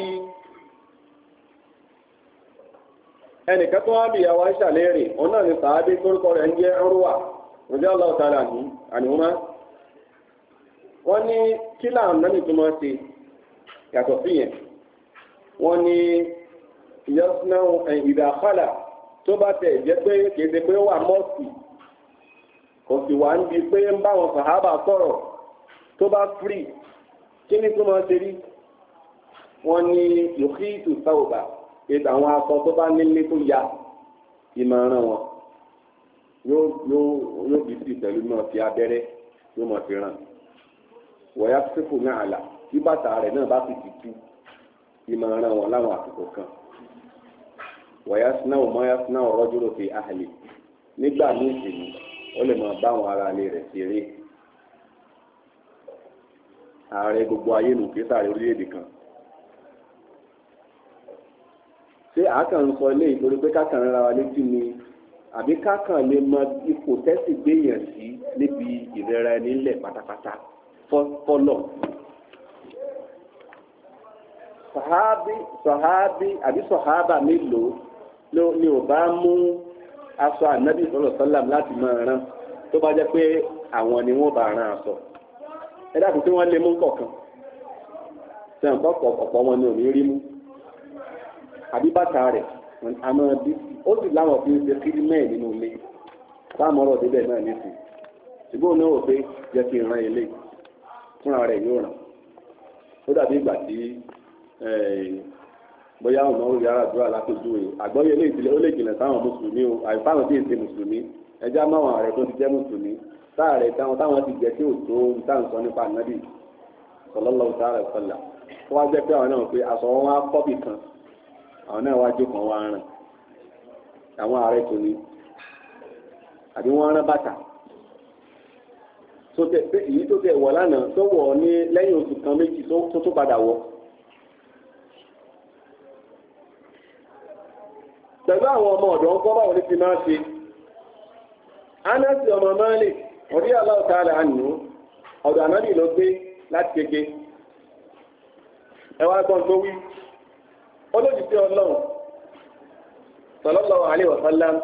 ẹnìkan tó wá bí ìyàwó Aisha léèrè òun náà ní sàábé tórúkọ rẹ̀ ń jẹ́ Urwa radiyallahu ta'ala anhuma wọ́n ní kí làwọn náà tó máa ṣe yàtọ̀ sí yẹn wọ́n ní yasna ìdàkálà tó bá tẹ̀ jẹ́ pé kìí ṣe pé ó wà mọ́ọ̀sì kò sì wá ń di pé ń bá wọn sàhábà sọ̀rọ̀ tó bá firi kí ni tó máa ṣe rí wọ́n ní yòókìtù sáwùbà ètò àwọn aṣọ tó bá nílé tó ya ìmọ̀ràn wọn yóò bí sí pẹ̀lú náà fi abẹ́rẹ́ yóò mọ̀ fi ràn wọ̀nyá sípò ní àlà tí bàtà rẹ̀ náà bá sì ti tú ìmọ̀ràn wọn láwọn àsìkò kan wọ̀nyá sináwó mọ́yá sináwó rọ́júrò fi àhàlì nígbà ní ìsìnkú ó lè máa bá àwọn ará ilé rẹ̀ ṣeré ààrẹ gbogbo ayé nù kí sáré orílẹ̀-èdè kan. ṣé àákàn ń sọ ilé ìtorí pé kákan rárá wa létí ni àbí kákan lè mọ ipò tẹ́sì gbéyàn sí níbi ìrẹ́ra ẹni ńlẹ̀ pátápátá fọ́lọ̀. sọ̀hábí àbí sọ̀hábà mélòó ni ò bá mú aṣọ ànábì sọ̀rọ̀ sọ́làm láti máa rán tó bá jẹ́ pé àwọn ni wọ́n bá rán aṣọ. ẹ dákun tí wọ́n lè mú kọ̀ọ̀kan sẹ́yìn ọ̀pọ̀ wọn ni ò ní rí mú àbí bàtà rẹ̀ àmọ́ bí ó sì láwọn fi ń ṣe kiri mẹ́ẹ̀ nínú ilé táwọn ọ̀rọ̀ débẹ̀ náà nísìn ṣùgbọ́n náà wò pé jẹ́ kí n ran ilé fúnra rẹ̀ yóò ràn ó dàbí ìgbà tí bóyá ọ̀nà orí àdúrà látòjú rẹ̀ àgbọ́yé ilé ìdílé ó lè jìnà sáwọn mùsùlùmí o àìfáwọn tí ì ṣe mùsùlùmí ẹjá máwọn ààrẹ tó ti jẹ́ mùsùlùmí táàrẹ̀ táwọn ti jẹ́ tí ò tó dáǹsọ nípa ànábì sallallahu ta'ala sallam wọ́n á jẹ́ pé àwọn náà pé aṣọ wọn á kọ́bì kan àwọn náà wá jókòó wá rán àwọn ààrẹ tó ní àbí wọ́n rán bàtà èyí tó tẹ wọ̀ lánàá tó wọ̀ ní lẹ́yìn oṣù kan méjì tó padà wọ̀ pẹ̀lú àwọn ọmọ ọ̀dọ́ ń kọ́ báwo ní ti máa ṣe Anasi ọmọ Malik orí Allahu ta'ala anhu ọ̀dọ̀ ànábì ló gbé láti kéke ẹwà gbọ́n tó wí olójútì Ọlọ́run sallallahu alaihi wa sallam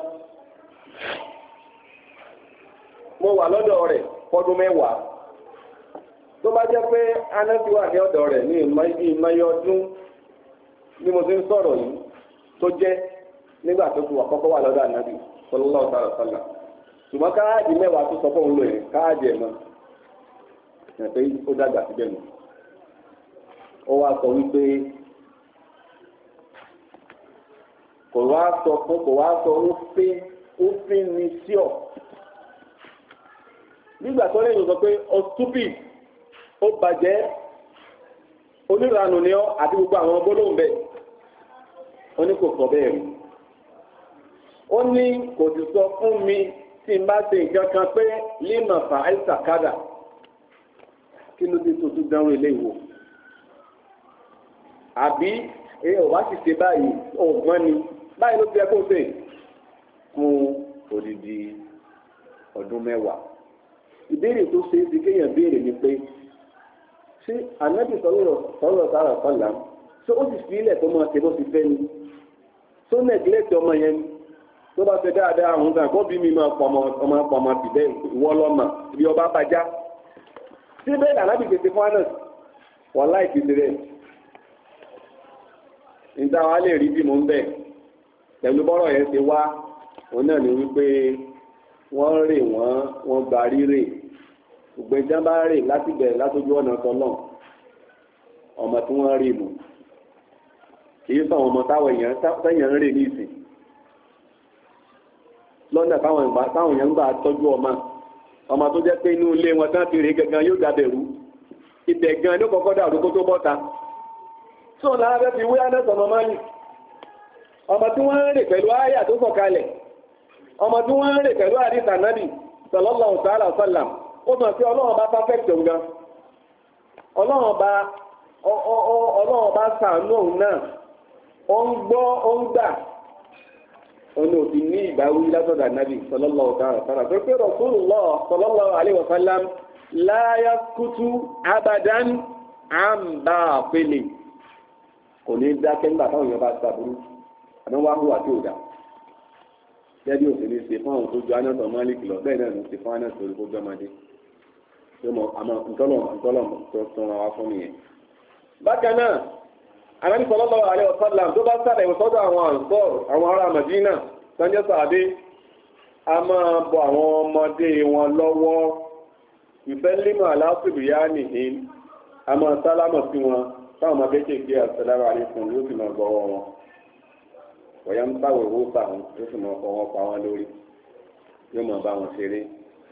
mo wà lọ́dọ̀ rẹ̀ fọ́dún mẹ́wàá tó bá jẹ́ pé Anasi wà ní ọ̀dọ̀ rẹ̀ ní ìmọ̀ye ọdún bí mo ti ń sọ̀rọ̀ yìí tó jẹ́ nígbà tó ti wà kọ́kọ́ wà lọ́dọ̀ ànábì sallallahu alaihi wasallam ṣùgbọ́n káàdì mẹ́wàá tó sọ fún òun lò yẹn káàdì ẹ̀ náà ẹ̀ pé ó dàgbà síbẹ̀ nù. ó wá sọ wípé kò wá sọ ó fín ní sí ọ nígbà tó lẹ́yìn sọ pé ọ stupid ó bàjẹ́ oníranù ni ọ àti gbogbo àwọn gbólóhùn bẹ́ẹ̀ ó ní kò sọ bẹ́ẹ̀ rí ó ní kò sì sọ fún mi tí n bá ṣe nǹkan kan pé lima fa àìsàkádà kí ló dé tó tún dánwó ilé ìwò àbí ò wá sì ṣe báyìí ọ̀gbọ́n ni báyìí ló fi ẹ kó ṣe fún odidi ọdún 10. ìbéèrè tó ṣe é ti kéèyàn béèrè ni pé ṣé ànábì sọ̀rọ̀ sára kọlà ṣé ó sì fi ilẹ̀ tó máa ṣe bó ti fẹ́ ni tó nẹ̀gílẹ̀tì ọmọ yẹn ni tó bá ṣe dáadáa àwọn kan kó bí mi máa pọ̀ ọmọ tìbẹ́ ìwọ lọ́mọ ibi ọba bàjá síbẹ̀ ànábì tètè fún àná wọ́n láì tètè rẹ̀ níta wa lè rí bí mo ń bẹ̀ pẹ̀lú bọ́rọ̀ yẹn ṣe wá òun náà ni wípé wọ́n rè wọ́n gba rírè gbogbo ìjà bá rè láti bẹ̀rẹ̀ látọjú ọ̀nà tọ́lọ̀ ọmọ tí wọ́n rè mú kì í sọ àwọn ọmọ táwọn èèyàn ń rè ní ìsìn lọ́nà táwọn èèyàn ń gbà tọ́jú ọmọ tó jẹ́ pé inú ilé wọn tán ti rè gangan yóò dábẹ̀rú ibẹ̀ gan ló kọ́kọ́ dàrú kó tó bọ́ta tí wọn lára fẹ́ fi wúyá náà sọmọ máa ní ọmọ tí wọ́n ń rè pẹ̀lú àyà tó sọ̀kalẹ̀ ọmọ tí wọ́n ń rè pẹ̀lú àdìsá nábì sallallahu ta'ala sallam ó mọ̀ sí ọlọ́run bá perfect gan ọlọ́run bá ṣàánú òun náà ó ń gbọ́ ó ń gbà òun ò sì ní ìbáwí látọ̀dọ̀ nábì sallallahu ta'ala sallam tó pé Rasulullah sallallahu alaihi wa sallam la yaskutu abadan an batilin kò ní dákẹ́ nígbà táwọn èèyàn bá ṣàbúrú àmọ́ wá hùwà tí ò dá jẹ́bí òsèlú ṣe fún àwọn tó ju anátọ̀ máàlìkì lọ bẹ́ẹ̀ náà ló ṣe fún anátọ̀ orí gbogbo ọmọdé tó mọ àmọ́ ntọ́lọ̀ tó tọrọ wá fún nìyẹn. bákan náà Ànábì sallallahu alaihi wasallam tó bá sàbẹ̀wò sọ́dọ̀ àwọn àǹsọ́ọ̀ àwọn ará Mádínà sanjẹ́ sàdé a máa bọ àwọn ọmọdé wọn lọ́wọ́ ìfẹ́ límọ̀ aláṣùbìyá nìyí a máa sálámọ̀ sí wọn táwọn ọmọ kéékèèké assalamu alaikum yóò fi máa gbọ́wọ́ wọn wọ̀nyá ń báwò owó pa wọn yóò fi máa fọwọ́ pa wọn lórí yóò máa bá wọn ṣeré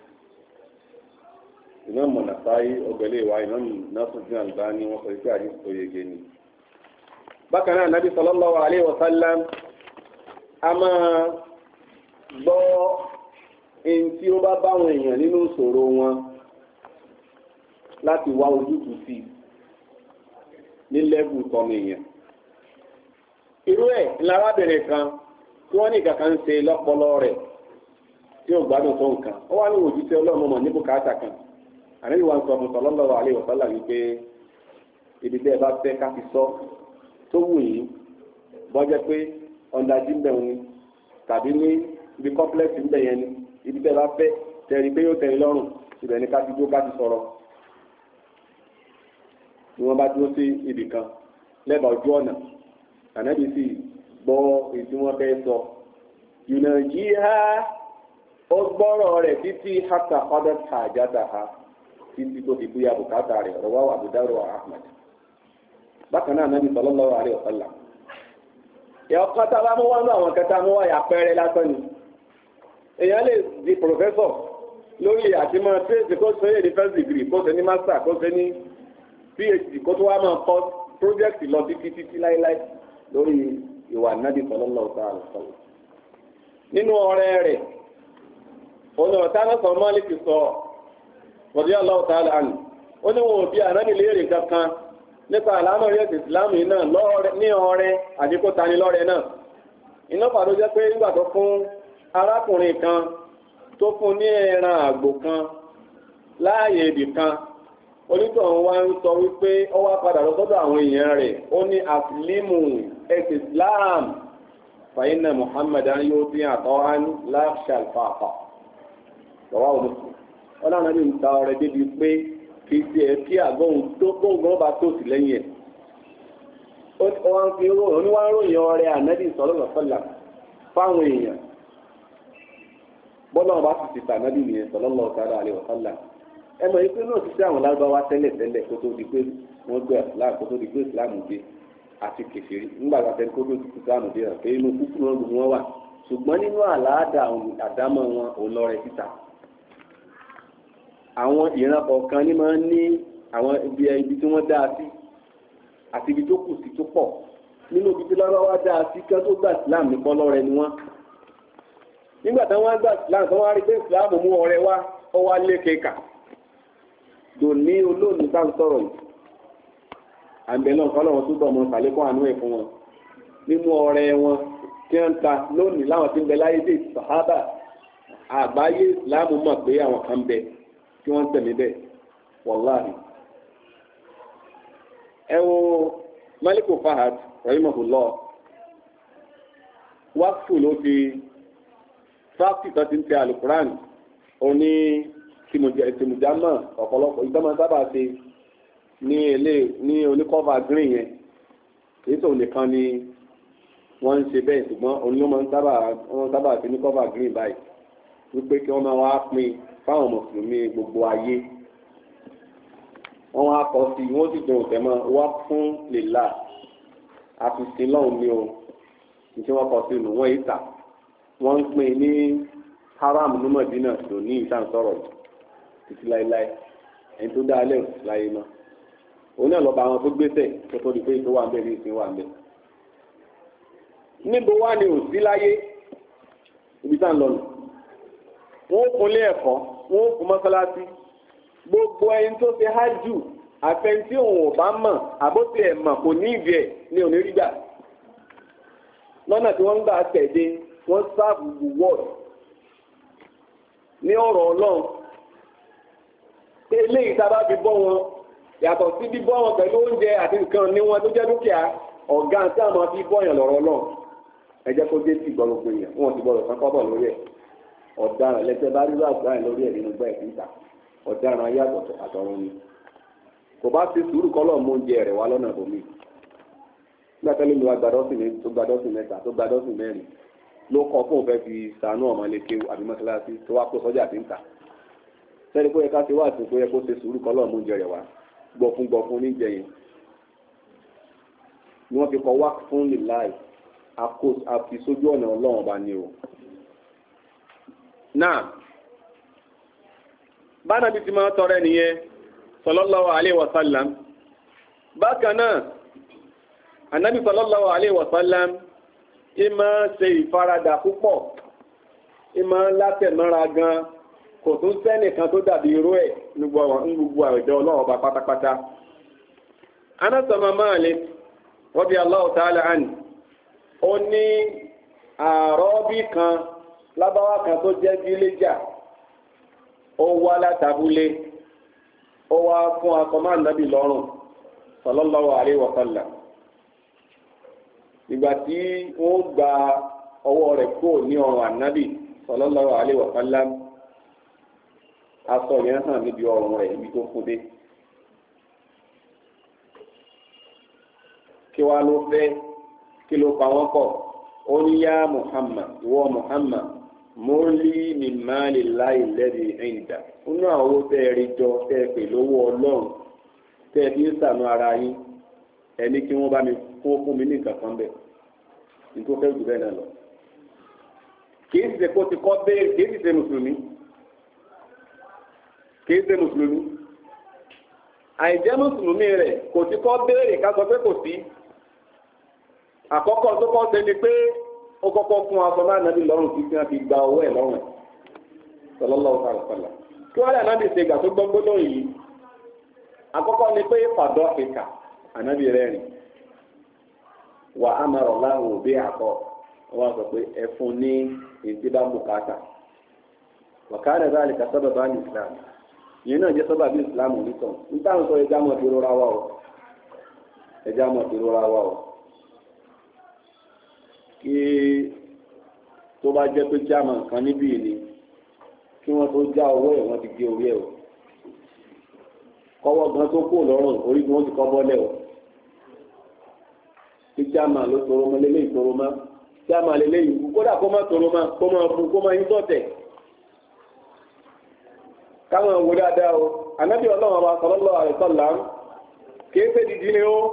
iná mọ̀nà sáyé ọgbẹ̀lẹ̀ ìwà iná Nasiruddin Albani wọn sọ pé àdìsí tó yege ni. bákan náà Nabi sallallahu alaihi wasallam a máa gbọ́ ẹni tí ó bá báwọn èèyàn nínú ìṣòro wọn láti wá ojútùú sí i ní lẹ́bù tọ́mọ èèyàn. irú ẹ̀ lárábìnrin kan tí wọ́n ní kankan ń ṣe lọ́pọlọ rẹ̀ tí ó gbádùn tó nǹkan ó wá ní òjíṣẹ́ Ọlọ́run mọ̀ ní bùkátà kan àníbi wa ń sọ fún sallallahu alaihi wasallam wípé ibi tẹ́ ẹ bá fẹ́ ká fi sọ tó wù yín bọ́jẹ́ pé ọ̀ndàjì ń bẹ̀ wọn ni tàbí ní ibi kọ́pílẹ́sì ń bẹ̀ yẹn ni ibi tẹ́ ẹ bá fẹ́ tẹ̀rí pé yóò tẹ̀rí lọ́rùn ibẹ̀ ni ká ti dúró ká ti sọ̀rọ̀ ni wọ́n bá dúró sí ibì kan lẹ́bàá ojú ọ̀nà ànábì sì gbọ́ èyí tí wọ́n fẹ́ sọ yùnàjí ha ó gbọ́rọ̀ rẹ̀ títí hata ọdọ tàjáta ha títí tó fi búyà bùkátà rẹ̀ rọwọ́ Abu Dawud wa Ahmad. bákan náà ànábì sallallahu alaihi wasallam ìyá ọkọ tá a bá mú wá ní àwọn kẹta mú wá yà pẹ́rẹ́ lásán ni èèyàn lè di pòfẹ́sọ̀ lórí àti máa tẹ́sí kó ṣe ní first degree kó ṣe ní master kó ṣe ní PhD kó tó wá máa kọ́ project lọ títí láíláí lórí ìwà nábì sallallahu alaihi wasallam. nínú ọ̀rẹ́ rẹ̀ òun ọ̀tá náà sọ Málíkì sọ radiyallahu ta'ala anhu ó ní wọn ò bí ànábì léèrè kankan nípa àlámọ̀ rẹ̀ ìsìlámù yìí náà ní ọrẹ àdínkù tani lọ́rẹ náà. iná pàdó jẹ́ pé nígbà tó fún arákùnrin kan tó fún ní ẹran àgbò kan láàyè ibì kan onítọ̀hún wá ń sọ wípé ó wá padà lọ sọ́dọ̀ àwọn èèyàn rẹ̀ ó ní aslimu islam fa inna Muhammadan yóò fi àtọ́hán láṣà fàfà lọ́wọ́ òun wọn náà ní ìta ọrẹ débi pé kì í tiẹ̀ kí àgọ́hùn tó gbóngbóng bá tó sí lẹ́yìn ẹ̀ ó wá ń fi oníwáròyìn ọrẹ ànábì sallallahu alaihi wasallam fáwọn èèyàn bọ́lá wọn bá sì ti tànábì nìyẹn sallallahu ta'ala alaihi wa sallam. ẹ mọ̀ yìí pé náà ti ṣe àwọn lárúbáwá tẹ́lẹ̀ kó tó di pé wọ́n gbé islam kó tó di pé islam dé àti kèfèrí nígbà tó tẹ́lẹ̀ kó tó di pé islam dé hàn pé inú kúkú náà gbogbo wọn wà ṣùgbọ́n nínú àlàáda àdámọ́ wọn òun lọ rẹ síta. àwọn ìran kọ̀ọ̀kan ní máa ń ní àwọn ibi tí wọ́n dá sí àti ibi tó kù sí tó pọ̀ nínú ibi tí lárúbáwá dá sí kí wọ́n tó gba islam ní pọ́lọ́rẹ́ ni wọ́n. nígbà tí wọ́n gba islam tí wọ́n rí pé islam mú ọrẹ wá ọ wá lé kéka dòní olóòní bá ń sọ̀rọ̀ yìí àǹbẹ̀lọ́ ọ̀kọ́lọ́wọ́n tó bọ̀ mọ́ sàlékún àánú ẹ̀ fún wọn nínú ọrẹ wọn tí wọ́n ń ta lónìí láwọn tí ń bẹ láyé dé sàhábà àgbáyé ìsìláàmù mọ̀ pé àwọn kan bẹ tí wọ́n ń tẹ̀lé bẹ́ẹ̀ wàláhì. ẹ wo Maliku Fahad rahimahullah wákùú ló fi fáàkì tó ti ń tẹ alukuran oní tìmùjámà ọ̀pọ̀lọpọ̀ ìtọ́mọ sábà ṣe ní oníkọ́fà green yẹn kì í tó nìkan ni wọ́n ń ṣe bẹ́ẹ̀ ṣùgbọ́n onímọ̀ sábà ṣe ní kọ́fà green báyìí wípé kí wọ́n máa wá pín fáwọn mùsùlùmí gbogbo ayé wọ́n wá kọ́ sí wọ́n sì dùn tẹ́mọ́ wá fún lèlà àfìsí lọ́hùn ní o ní tí wọ́n kọ́ sí inú wọ́n yìí tà wọ́n ń pín ní haram ní Mádínà lóní ìtànsọ̀rọ̀ yìí títí láéláé ẹni tó dá alẹ́ òsì láyé mọ́ òun náà lọ́ba àwọn tó gbéṣẹ̀ tó tó di pé tó wà ń bẹ̀ ní ìsìn wà ń bẹ̀. níbo wá ni òsì láyé ibi tá à ń lọ nù wọ́n kúnlé ẹ̀kọ́ wọ́n kún mọ́sálásí gbogbo ẹni tó ṣe hájù àfẹnití òun ò bá mọ̀ àbótí ẹ̀ mọ̀ kò ní ìbí ẹ̀ ní onírígbà lọ́nà tí wọ́n ń gbà tẹ̀dé wọ́n sáàbù wọ́ọ̀dù ní ọ̀rọ̀ Ọlọ́run pé eléyìí tá a bá fi bọ́ wọn yàtọ̀ sí bíbọ́ wọn pẹ̀lú oúnjẹ àti nǹkan ní wọn tó jẹ́ dúkìá ọ̀gá tí a máa fi bọ́yàn lọ́rọ̀ Ọlọ́run ẹ jẹ́ kó dé sí ìgbọ́ gbogbo èèyàn wọn ti gbọ́dọ̀ san kọ́bọ̀ lórí ẹ̀ ọ̀daràn lẹ́sẹ̀ bá rírọ àgbáyé lórí ẹ̀ nínú gbẹ́ ìpínta ọ̀daràn ayé àtọ̀run ni kò bá ti sùúrù kọ́lọ̀ mú oúnjẹ rẹ̀ wá lọ́nà bòmí nígbà tẹ́lẹ̀ mi wá gbadọ́sìn mẹ́ta tó gbadọ́sìn mẹ́rin ló kọ́ fún òfẹ́ fi sànú ọmọ ilé kéwù àbí mọ́sálásí tó wá kó sọ́jà tí ń tà sẹ́ni kó yẹ ká ti wá àti kó yẹ kó ṣe sùúrù kọ́lọ̀ mú oúnjẹ rẹ̀ wá gbọ̀fún níjẹ yẹn ni wọ́n fi kọ́ wá fún líláì àfi sójú ọ̀nà Ọlọ́run bá ní o. náà bánàbí ti máa tọrẹ nìyẹn sallallahu alaihi wasallam bákan náà ànábì sallallahu alaihi wasallam ìmọ̀ ṣe ìfaradà púpọ̀ ìmọ̀ látẹ̀mọ́ra gan kò tún sẹ́nìkan tó dàbí irú ẹ̀ ní gbogbo àwùjọ Ọlọ́run ọba pátápátá. Anas bin Malik radiyallahu ta'ala anhu ó ní àrọ́bí kan lábáwá kan tó jẹ́ gíléjà ó wá látàbúlé ó wá fún akọ́mọ́ ànábì lọ́rùn sallallahu alaihi wasallam. ìgbà tí wọ́n gba ọwọ́ rẹ̀ kúrò ní ọrùn ànábì sallallahu alaihi wasallam aṣọ yẹn hàn níbi ọrùn rẹ̀ ibi tó fún dé. kí wàá ló fẹ́ kí ló pa wọ́n pọ̀ ó ní yá Muhammad ìwọ Muhammad mọ́lí min mali llahi alladhi inda nínú àwọn owó tẹ́ ẹ rí jọ tẹ́ ẹ pè lówó Ọlọ́run tẹ́ ẹ fi ń sànú ara yín ẹni kí wọ́n bá mi fún mi ní nǹkan kan bẹ́ẹ̀ nítorí fẹ́ jù bẹ́ẹ̀ náà lọ. kì í ṣe kó ti kọ́ béèrè kì í ṣe mùsùlùmí àìjẹ́ mùsùlùmí rẹ̀ kò ti kọ́ béèrè ká sọ pé kò sí. àkọ́kọ́ tó kọ́ ṣe ni pé ó kọ́kọ́ fún aṣọ náà nàbí lọ́rùn tí wọ́n fi gba owó ẹ̀ lọ́rùn ẹ̀ sallallahu alaihi wasallam. kí wọ́n lè ànábì ṣe ìgbà tó gbọ́ngbọ́n náà yìí àkọ́kọ́ ni pé fàdọ́ ìkà ànábì rẹ̀ rìn wà á máa rọ̀ láwọn òbí àkọ́ wọ́n sọ pé ẹ fún ní èdè bá bùkátà wàkàrà báyìí ká sábà bá ní Islam yìí náà jẹ́ sábà bí Islam onítàn níta ń sọ ẹja mọ̀ fi rọra wá o kí tó bá jẹ́ pé chairman kan níbí ni kí wọ́n tó já owó ẹ̀ wọ́n ti gé orí ẹ̀ o kọ́wọ́ gan tó kú lọ́rùn orí ni wọ́n ti kọ́ bọ́lẹ̀ o kí chairman ló toro mọ́ lélẹ́ ìtoro mọ́ tí a máa lè léyìn kódà kó má tòrò máa kó máa bu kó máa yín sọ̀tẹ̀ káwọn wò dáadáa o ànábì ọlọ́run ọba sallallahu alaihi wasallam kì í ṣe dìdí ni ó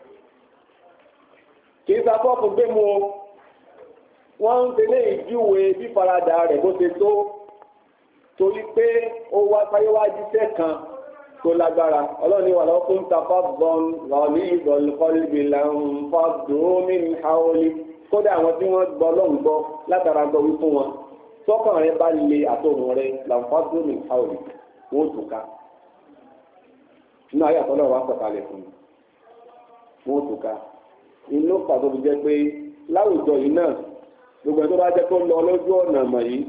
kì í safọ́ọ̀fù gbé mu o wọ́n ń tẹ̀lé ìjúwe bí faradà rẹ̀ bó ṣe tó torí pé ó wá fáyéwájú tẹ́ kan tó lágbára ọlọ́run ní wàlọ́ fún tafọ́bọ̀n rọ̀lì ìbọ̀lùkọ́lùbì làwọn fọ́dùnmí haoli kódà àwọn tí wọ́n gbọ́ lọ́hùn gbọ́ látara gbọ́ wí fún wọn tọ́kàn rẹ bá le àtòhùn rẹ làwọn fọ́dùnmí haoli wọ́n tún ká inú ayé àtọ́lọ́ wa sọ̀kalẹ̀ fún wọ́n tún ká inú pàtó fi jẹ́ pé láwùjọ yìí náà gbogbo ẹ̀ tó bá jẹ́ kó lọ lójú ọ̀nà mọ̀ yìí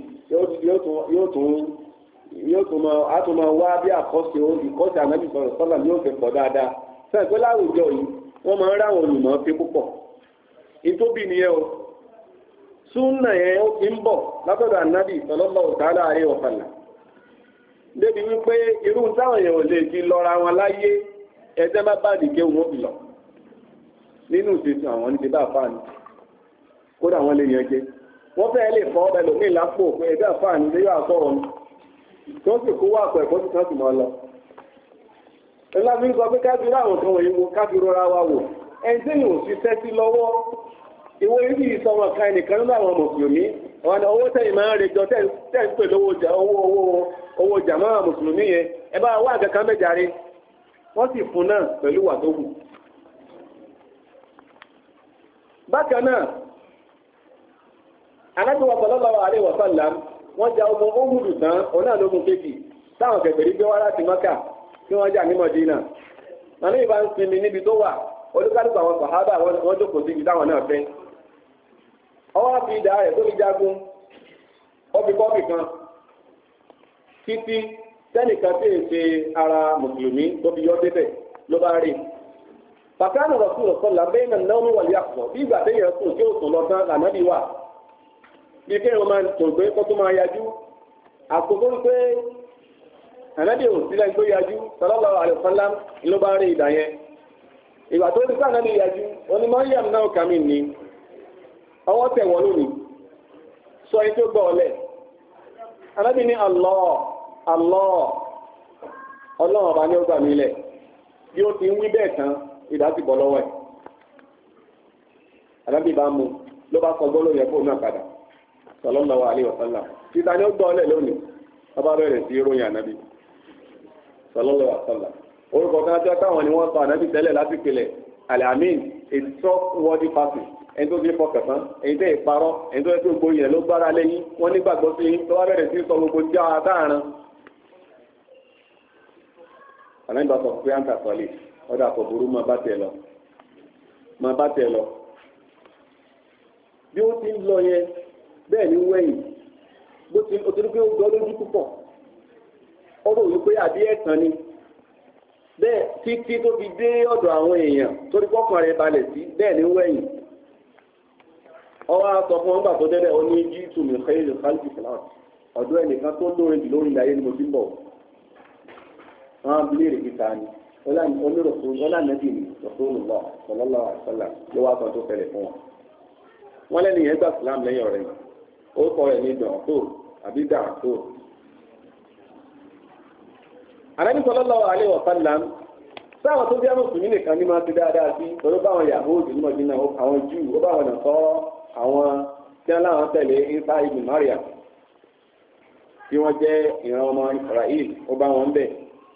yóò tún máa wá bí ìkọ́sí ànábì sọ̀rọ̀ sọ́là yóò fi pọ̀ dáadáa sẹ́yìn pé láwùjọ yìí wọ́n máa ń ráwọn olùmọ̀ fi púpọ̀ ìtóbi nìyẹn o súnà yẹn ó ti ń bọ̀ látọ̀dọ̀ ànábì sallallahu ta'ala alaihi wa sallam débi wípé irú táwọn èèyàn ò lè fi lọ́ra wọn láyé ẹ̀jẹ̀ bá bá dìde òun ó fi lọ nínú ìṣètò àwọn ní ti bá fáàní kódà wọn lè yẹn jẹ wọ́n fẹ́ẹ́ lè fọ́ ẹlòmíì lápò pé ẹ̀dá fáàní lè yọ àtọ̀ wọn tó sì kó wà pẹ̀ kó sì kán sì máa lọ. ńlá mi ń sọ pé káfí ráwọn kan wọ̀nyí wo káfí rọra wa wò ẹni tí yóò ṣiṣẹ́ sí lọ́wọ́ ìwé ibi ìsọmọ kan ẹnìkan nínú àwọn mùsùlùmí àwọn owó tẹ̀yìn máa ń rejọ tẹ̀ ń pè owó jàmáà mùsùlùmí yẹn ẹ bá wá àgàkan mẹ́jàre wọ́n sì fún náà pẹ̀lú wà tó wù. bákan náà Ànábì sallallahu alaihi wa sallam wọ́n ja ọmọ Uhudu tán òun náà lógun kejì táwọn kèfèrí gbé wá láti Mákà tí wọ́n jà ní Mọ̀dínà wọn ní ìbá ń sinmi níbi tó wà olúkálùkù àwọn sàhábà wọ́n jókòó síbi táwọn náà fẹ́ ọwọ́ fi ìdá rẹ̀ tó fi jagun ọbì kọ́bì kan títí sẹ́nìkan tí èsè ara mùsùlùmí tó fi yọ débẹ̀ ló bá rí bàkánù Rasulullah sallallahu bẹ́ẹ̀ náà náà wọlé àpọ̀ bí ìgbà téèyàn sùn tí ó sùn lọ tán lànàbí wà bí kéèyàn máa tòun pé kó tó máa yajú àkókò pé ànábì ò sílẹ̀ tó yajú sallallahu alaihi wasallam ló bá rí ìdá yẹn ìgbà tó ti sáà náà ní yajú onímọ̀ yàm náà kàmí ni ọwọ́ tẹ̀ wọ́n lónìí sọ èyí tó gbọ́ ọlẹ̀ ànábì ní ọlọ́run ọba ní ó gbà mí lẹ̀ bí ó ti ń wí bẹ́ẹ̀ tán ìdá ti bọ́ lọ́wọ́ ẹ̀ ànábì bá mú ló bá sọ gbọ́ lóye fóònù náà padà sallallahu alaihi wasallam títa ni ó gbọ́ ọlẹ̀ lónìí ọba bẹ̀rẹ̀ sí ròyìn ànábì sallallahu alaihi wasallam orúkọ kan tí táwọn ni wọ́n sọ ànábì tẹ́lẹ̀ láti pilẹ̀ alamin a trustworthy person ẹni tó fi fọkàn tán ẹni tẹ́ ìparọ́ ẹni tó yẹ kó gbóyè ló gbára lẹ́yìn wọ́n nígbàgbọ́ sí yín tó bá bẹ̀rẹ̀ sí sọ gbogbo já dáàrin ànábì bá sọ pé àǹtà sọlẹ̀ ọ̀dà kò burú máa bá tẹ̀ lọ bí ó ti ń lọ yẹn bẹ́ẹ̀ ni wẹ̀yìn bó ti o ti rí pé ó gbọ́ lójú púpọ̀ ó rò wípé àbí ẹ̀tàn ni bẹ́ẹ̀ títí tó fi dé ọ̀dọ̀ àwọn èèyàn torí pọ́kàn rẹ̀ balẹ̀ sí bẹ́ẹ̀ ni wẹ̀yìn ọwọ́ sọ fún ọgbà tó dẹ́dẹ́ ó ní jí tùmí xeyìlì kálífì fúláwọ̀ ọ̀dọ̀ ẹnìkan tó lóore jù lórí ìdáyé ni mo ti ń bọ̀ wọn á bilé kíta ni ọlànàbì ni Rasulullah sallallahu alaihi wasallam ló wá sọ tó fẹlẹ̀ fún wọn lẹ́nu yẹn gbà Islam lẹ́yìn ọ̀rẹ́ yìí orúkọ rẹ̀ ní dọ̀tò àbí dàtò. Ànábì sallallahu alaihi wasallam sáwọn tó bí àwọn mùsùlùmí nìkan ní máa ti dáadáa sí torí báwọn Yahudi ní Mọ̀dínà àwọn Júù ó báwọn nà sọ àwọn tí wọ́n láwọn tẹ̀lé Isa ibn Maryam tí wọ́n jẹ́ ìran ọmọ Israel ó bá wọn bẹ̀.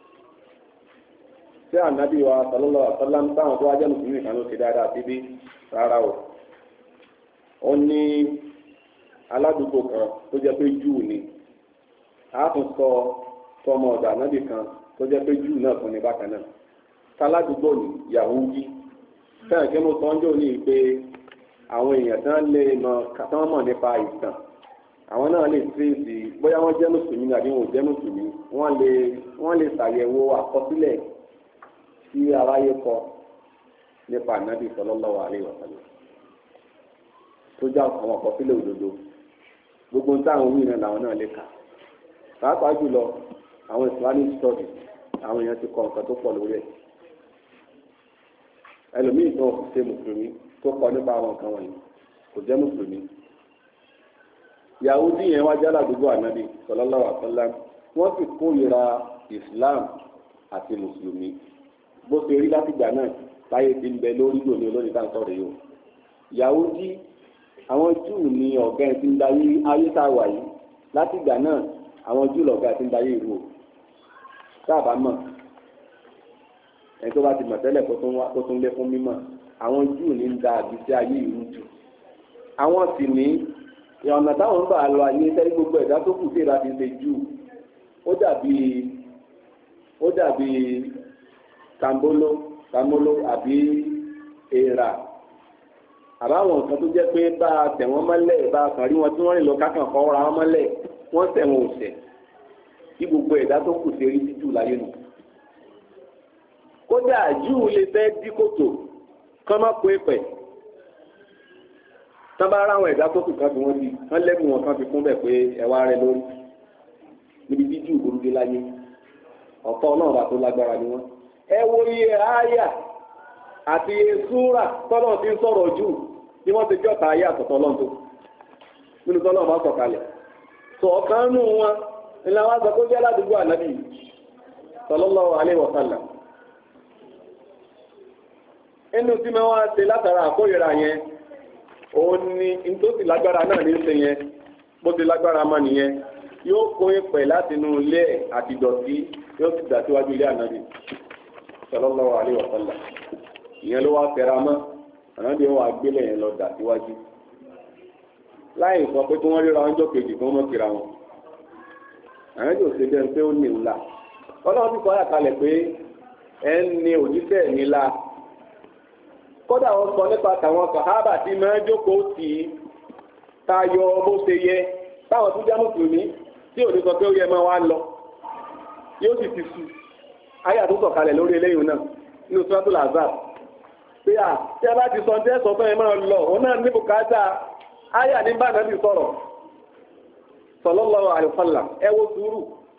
Ṣé Ànábì wa sallallahu alaihi wasallam sáwọn tó wájẹ́ mùsùlùmí nìkan ló ti dáadáa sí bí rárá o. Ó ní aládùúgbò kan tó jẹ́ pé Júù ni a tún sọ tọmọ ọ̀dọ̀ Ànábì kan tó jẹ́ pé Júù náà fún ní bákan náà aládùúgbò ní Yahudi fẹ́ràn kí mo sọ ń jò ní pé àwọn èèyàn tán lè mọ̀ nípa ìtàn àwọn náà lè tírèsì bóyá wọ́n jẹ́ mùsùlùmí àbí wọn ò jẹ́ mùsùlùmí wọ́n lè ṣàyẹ̀wò àkọsílẹ̀ tí aráyé kọ nípa Ànábì sallallahu alaihi wasallam tó já àwọn àkọsílẹ̀ òdodo gbogbo táwọn wí náà làwọn náà lè kà pàápàá jùlọ àwọn Islamic studies àwọn èèyàn ti kọ nǹkan tó pọ̀ lórí ẹ̀ ẹlòmíì tó ṣe mùsùlùmí tó kọ nípa àwọn nǹkan wọ̀nyí kò jẹ́ mùsùlùmí. Yahudi yẹn wá jálá àdúgbò ànábì sallallahu alaihi wasallam wọ́n sì kórìíra Islam àti mùsùlùmí bó ṣe rí látìgbà náà táyé ti ń bẹ lórí lónìí olórí tá à ń sọ̀rọ̀ yìí o. Yahudi àwọn Júù ní ọ̀gá ẹ̀ ti ń darí ayé tá a wà yìí látìgbà náà àwọn Júù lọ̀gá ẹ̀ ti ń darí ìlú o. sáàbà mọ̀ ẹni tó bá ti mọ̀ tẹ́lẹ̀ kó tún lé fún mímọ̀ àwọn Júù ní ń da àgbésí ayé ìlú jù. àwọn sì ní ọ̀nà táwọn ń bá lọ ayé tẹ́lẹ̀ gbogbo ẹ̀dá tó kù sí ìlà ti ṣe Júù ó dàbí tambolo àbí èèrà àbáwọn nǹkan tó jẹ́ pé bá a tẹ̀ wọ́n mọ́lẹ̀ bá a kàn rí wọn tí wọ́n rìn lọ kákan kọ́ ra wọn mọ́lẹ̀ wọ́n tẹ̀ wọn ò sẹ̀ kí gbogbo ẹ̀dá tó kù sí rí títù láyé nù. kódà Júù lè fẹ́ dí kòtò kán má kó èpẹ̀ tán bá ráwọn ẹ̀dá tó kù kan fi wọ́n di wọ́n lẹ́mú wọn kan fi kún bẹ̀ pé ẹ̀wà rẹ lórí níbi tí Júù burúkú láyé ọ̀tọ̀ náà bá tó lágbára ni wọ́n. ẹ wo iye àáyà àti súrà tọ́lọ̀ tí ń sọ̀rọ̀ jù bí wọ́n ti jọ́ta ayé àtọ̀tọ̀ lọ́n tó nínú tọ́lọ̀ bá sọ̀kalẹ̀ sọ ọ̀kan nù wọn ilẹ̀ wọn sọ pé jẹ́ ládùúgbò ànábì sallallahu alaihi wasallam. inú tí wọ́n wá ṣe látara àkóyèrà yẹn òun ni nítòsí lágbára náà ní í ṣe yẹn bó ti lágbára mọ́ nìyẹn yóò kó ìpè láti inú ilé àti ìdọ̀tí yóò sì dà síwájú ilé ànábì sallallahu alaihi wasallam. ìyẹn ló wá fẹ́ra mọ́ ànábì wọn wá gbélé yẹn lọ dà síwájú láì sọ pé kí wọ́n ríra ọjọ́ kejì kí wọ́n mọ̀ kíra wọn. ànábì ò ṣe bẹ́ẹ̀ pé ó ní ńlá ọlọ́run ti kọ́ àkàlẹ̀ pé ẹ̀ ń ní òjíṣẹ́ nílá kódà wọn sọ nípa tàwọn sàhábà tí máa ń jókòó tì í tayọ bó ṣe yẹ táwọn tó já mùsùlùmí tí ò ní sọ pé ó yẹ máa wá lọ yóò sì ti su ayé àtúntò kalẹ̀ lórí eléyìí náà nínú Suratul Ahzab pé à tí a bá ti sọ ní ẹ sọ fún ẹ máa lọ òun náà ní bùkátà ayé àníbà náà ti sọ̀rọ̀ sallallahu alaihi wasallam ẹ wo sùúrù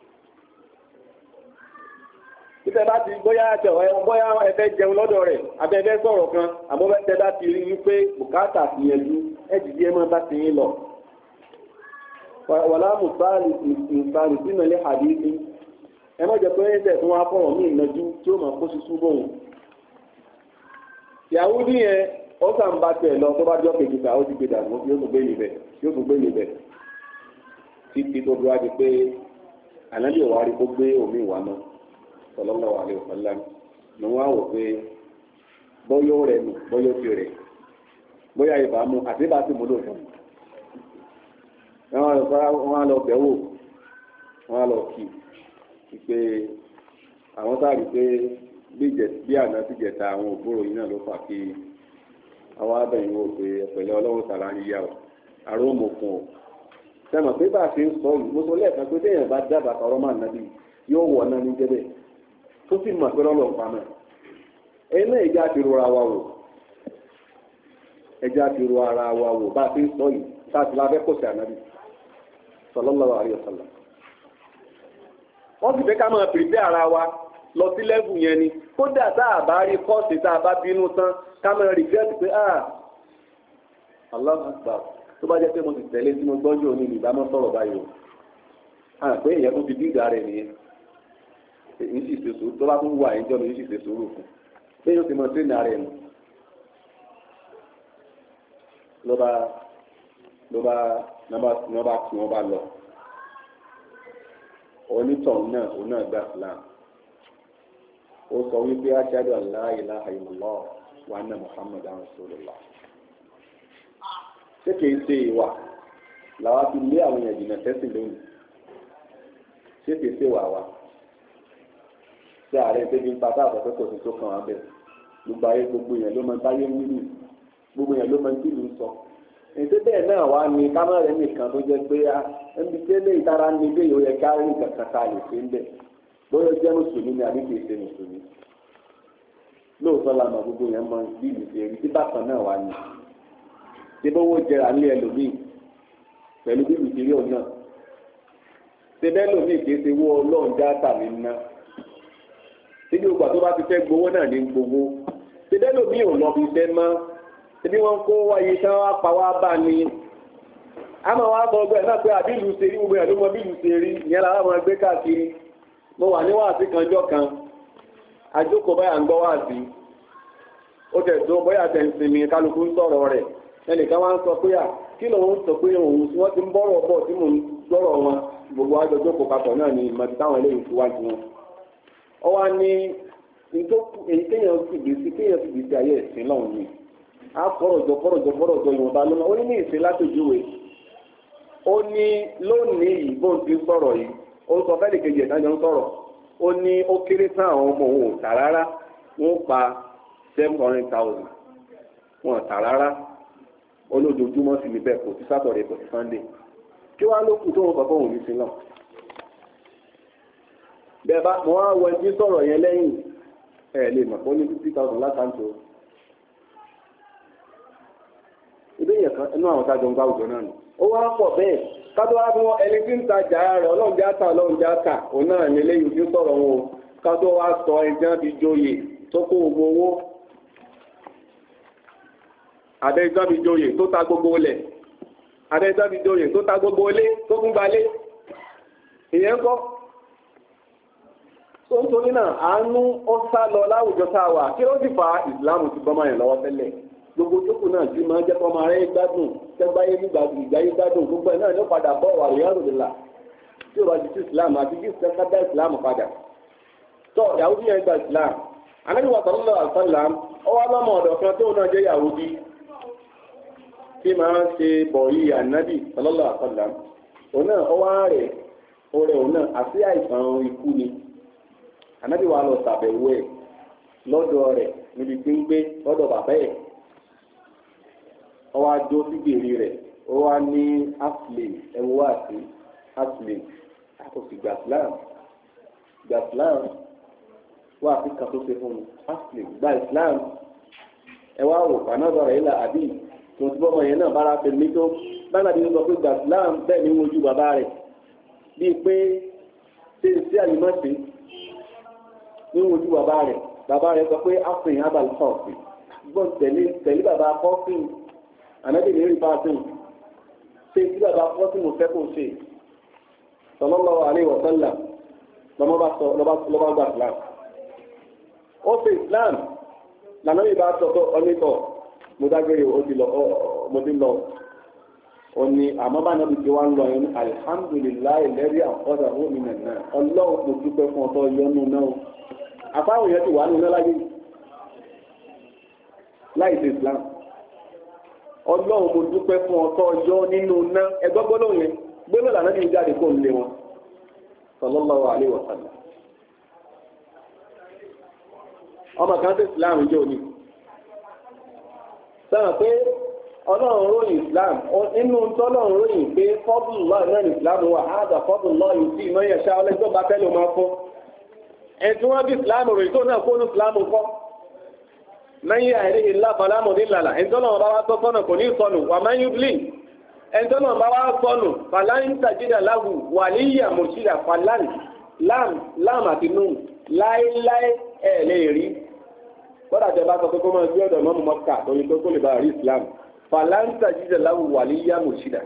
títẹ bá ti bóyá ẹfẹ jẹun lọ́dọ̀ rẹ̀ abẹfẹ sọ̀rọ̀ kan àmọ́ tẹ bá ti rí wípé bùkátà ti yẹjú ẹ jìdí ẹ máa bá ti yín lọ. wàlá mùsàlì sínú ilé hadithi ẹ má jẹ pé ẹ tẹ fún wa fọ̀rọ̀ ní ìnájú tí ó máa kó ṣuṣu bóun. Yahudi yẹn ó sàn bá tẹ lọ tó bá jọ kejì ká ó ti gbé dànù yóò tún gbé níbẹ̀ títí tó dúró di pé ànábì ò wá rí kó gbé omi ìwà náà sallallahu alaihi wasallam ni wọ́n á wò pé bọ́yọ̀ rẹ̀ nù bọ́yọ̀ ti rẹ̀ bóyá ìbámu àti bá ti mú lòdùn. wọ́n á lọ bẹ̀wò wọ́n á lọ kí i pé àwọn sáà rí pé bí àná ti jẹ̀ta àwọn òbúrò yìí náà ló fà kí àwọn abẹ́yìn wò pé ẹ̀pẹ̀lẹ́ ọlọ́run tààrà ń yá o àrùn òmùkùn o. sẹ́mọ̀ pé bá a ṣe ń sọ yìí mo sọ lẹ́ẹ̀kan pé téèyàn bá dábàá ọ̀rọ̀ máa nàbí yóò wọ̀ náà ní jẹ́bẹ̀ tó sì mọ̀ pé lọ́lọ́ pa náà ẹ̀yin náà ẹ̀já ti ro ara wa wò ẹ̀já ti ro ara wa wò bá a ti ń sọ yìí tá a ti lábẹ́ kò sí ànábì sallallahu alaihi wasallam. wọ́n sì fẹ́ ká máa pèsè ara wa lọ sí lẹ́bù yẹn ni kódà tá a bá rí kọ́ọ̀sì tá a bá bínú tán ká máa rìgírẹ́tì pé Allahu Akbar tó bá jẹ́ pé mo ti tẹ̀lé tí mo gbọ́njú òní ìbámọ́ sọ̀rọ̀ báyìí o pé ìyẹn tó ti bí ìdá rẹ̀ nìyẹn èyí sì ṣe sùúrù tó bá tún wà ẹ̀jọ́ mi èyí sì ṣe sùúrù fún pé yóò ti mọ sí ìdá rẹ̀ nù ló bá tí wọ́n bá lọ onítọ̀hún náà òun náà gbà Islam ó sọ wípé ashhadu an la ilaha illallah wa anna Muhammadan rasulullah ṣé kìí ṣe ìwà làwa fi lé àwọn èèyàn jìnnà tẹ́sí lónìí ṣé kìí ṣe wà wá ṣé ààrẹ ìtẹ́jú ń pa táàbọ̀ pé kò sí tó kàn wá bẹ̀ gbogbo ayé gbogbo èèyàn ló máa ń báyé wíwì gbogbo èèyàn ló máa ń tìlú sọ ètò bẹ́ẹ̀ náà wá ní kámẹ́rẹ́ nìkan tó jẹ́ pé ẹnbi tẹ́lẹ̀ ìtara ní ilé yóò yẹ ká rí nǹkan kan ká lè ṣe ń bẹ̀ bóyá jẹ́ mùsùlùmí ni àbí kìí ṣe mùsùlùmí lóòótọ́ la mọ̀ gbogbo yẹn mọ bí ìlú ṣe rí tí bákan náà wá ní ṣé bówó jẹrà ní ẹlòmíì pẹ̀lú bí ìlú ṣe rí òun náà ṣé bẹ́ẹ̀ lòmíì kìí ṣe wó ọlọ́run já tàbí ná ṣé ní ògbà tó bá ti fẹ́ gbowó náà ní gbowó ṣé bẹ́ẹ̀ lòmíì ò lọ bí iṣẹ́ mọ́ ebi wọn kó wáyé tí wọn pa wá bá ní àmọ́ wá sọ ọgbẹ́ náà pé àbí ìlú ṣe rí gbogbo ẹ̀ ló mọ bí ìlú ṣe rí ìyẹn làwọn ọmọ ẹgbẹ́ káàkiri mo wà ní wáàsí kanjọ́ kan àjókòó báyà ń gbọ́ wáàsí ó tẹ̀ tó bóyá tẹ̀ ń sinmi kálukú ń sọ̀rọ̀ rẹ̀ ẹnìkan wá ń sọ pé kí lòun sọ pé òun tí wọ́n ti ń bọ́rọ̀ bọ̀ tí mò ń gbọ́rọ̀ wọn gbogbo àjọjọ́ kò papọ̀ náà ni ìmọ̀ tí táwọn eléyìí ti wájú wọn. ọ wá ní èyí kéèyàn fi gbèsè ayé ẹ̀sìn lọ́hùn ni á fọ́rọ̀jọ ìwọ̀nba lọ́nà ó ní ìsìn látòjúwe ó ní lónìí yìí bóun ti sọ̀rọ̀ yìí ó sọ fẹ́lẹ̀ kejì ìdájọ́ ń sọ̀rọ̀ ó ní ó kéré tán àwọn ọmọ òun ò tà rárá wọ́n pa 700,000 wọn tà rárá olójoojúmọ́ sí níbẹ̀ kò sí sátọ̀dẹ̀ kò sí sunday kí wàá ló kù tó wọn bàbá òun ní sí náà bẹ́ẹ̀ bá wọn á wọ ẹjí sọ̀rọ̀ yẹn lẹ́yìn ẹ̀ lè mọ̀ pé ó ní 50,000 látàntó ibi yẹn kan inú àwọn tájọ ń gbá àwùjọ náà nù ó wá pọ̀ bẹ́ẹ̀ kátó wá fún wọn ẹni tí ń ta jà rẹ̀ ọlọ́run já ta òun náà ní eléyìí tí ń sọ̀rọ̀ wọn o kátó wá sọ ẹni tí wọ́n fi joyè tó kó gbogbo owó adẹ́gbàbíjòyè tó ta gbogbo ilẹ̀ adẹ́gbàbíjòyè tó ta gbogbo ilé tó kún gbalé ìyẹn kọ́ tó ń torí náà àánú ó sá lọ láwùjọ tá a wà kí ó sì fa ìsìláàmù ti bọ́mọ yẹn lọ́wọ́ tẹ́lẹ̀ gbogbo jókòó náà ti máa ń jẹ́ kọ́mọ rẹ̀ gbádùn tẹ́gbáyé ìgbáyé gbádùn gbogbo ẹ̀ náà ló padà bọ́ wà lóyún àròdìlà tí ó bá ti sí ìsìláàmù àti kí ìsìláàmù dá ìsìláàmù padà tó Yahudi yẹn gba ìsìláàmù anábìwà sallallahu alaihi wasallam ó wá lọ́mọ ọ̀dọ̀ kan tó náà jẹ́ Yahudi tí máa ń ṣe bọ̀yì ànábì sallallahu alaihi wasallam òun náà ọwọ́ rẹ̀ ọrẹ òun náà àti àìsàn ikú ni ànábì wa lọ ṣàbẹ̀wò ẹ̀ lọ́dọ̀ rẹ̀ níbi gbígbé lọ́dọ̀ bàbá ẹ̀ ọwọ́ adó sí gbèrè rẹ̀ ó wá ní aslim ẹ̀wọ́ àti aslim àkọsí gbàsílám wà á fi kàn tó ṣe fún mi aslim gba islam ẹ wá wò kanáà rẹ̀ ilà àbí tó ti bọ́mọ yẹn náà bára fẹ́ mi tó báńgá bí wọ́n sọ pé gbàsílám bẹ́ẹ̀ ni wọ́n ojú bàbá rẹ̀ bíi pé ṣé ṣé àyùmọ̀ṣe ní wọ́n ojú bàbá rẹ̀ sọ pé afrin abal kọ́ọ̀fì gbọ́n tẹ̀lé bàbá kọ́ọ̀fì ànábì ní rí fásin ṣé tí bàbá kọ́ọ̀fì mo fẹ́ kó ṣe sallallahu alaihi wa sallam lọ́ba gba islam ó ṣe islam lànà yìí bá sọ pé ọ́nìtọ̀ mo dágbére mo ti lọ ó ní àmọ́ bá náà ti wá ń lọ yẹn ní alihamudulilayi lẹ́rí àkọ́dà ó mi nàná ọlọ́run kò dúpẹ́ fún ọtọ́ yọnu náà àfáwọn yẹn ti wà nínú láyé láì ṣe islam ọlọ́run mo dúpẹ́ fún ọtọ́ yọ nínú náà ẹgbẹ́ gbọ́dọ̀ yẹn gbọ́dọ̀ lànà ní jáde kó ń lé wọn sallallahu alaihi wa sallam ọmọ kan tó islam jẹ́ òní sọ̀rọ̀ pé ọlọ́run ròyìn islam nínú tọ́lọ́run ròyìn pé fadlullah náà ní islam wà áàdà fadlullah yìí sí ìmọ̀ yẹn ṣá ọlẹ́jọ́ bá fẹ́ ló máa fún ẹ̀tún wọn bí islam ròyìn tó náà kónú islam kọ́ lẹ́yìn àìrí ìlà fàlámù nílàlà ẹ̀ńtọ́lọ́run bá wá tọ́ sọ́nà kò ní sọnù wà máa ń yúblì ẹ̀ńtọ́lọ́run bá wá sọnù fàlàyé tàjídà láwù wàlíyà mùsílà fàlàní láàmù àti nù láéláé ẹ̀ lè rí kọ́dà tẹ bá sọ pé kó máa gbé ọ̀dọ̀ mọ́mú mọ́kà torí pé kó lè bá rí islam fàlàǹtà jíjẹ láwù wà ní yá mùsídà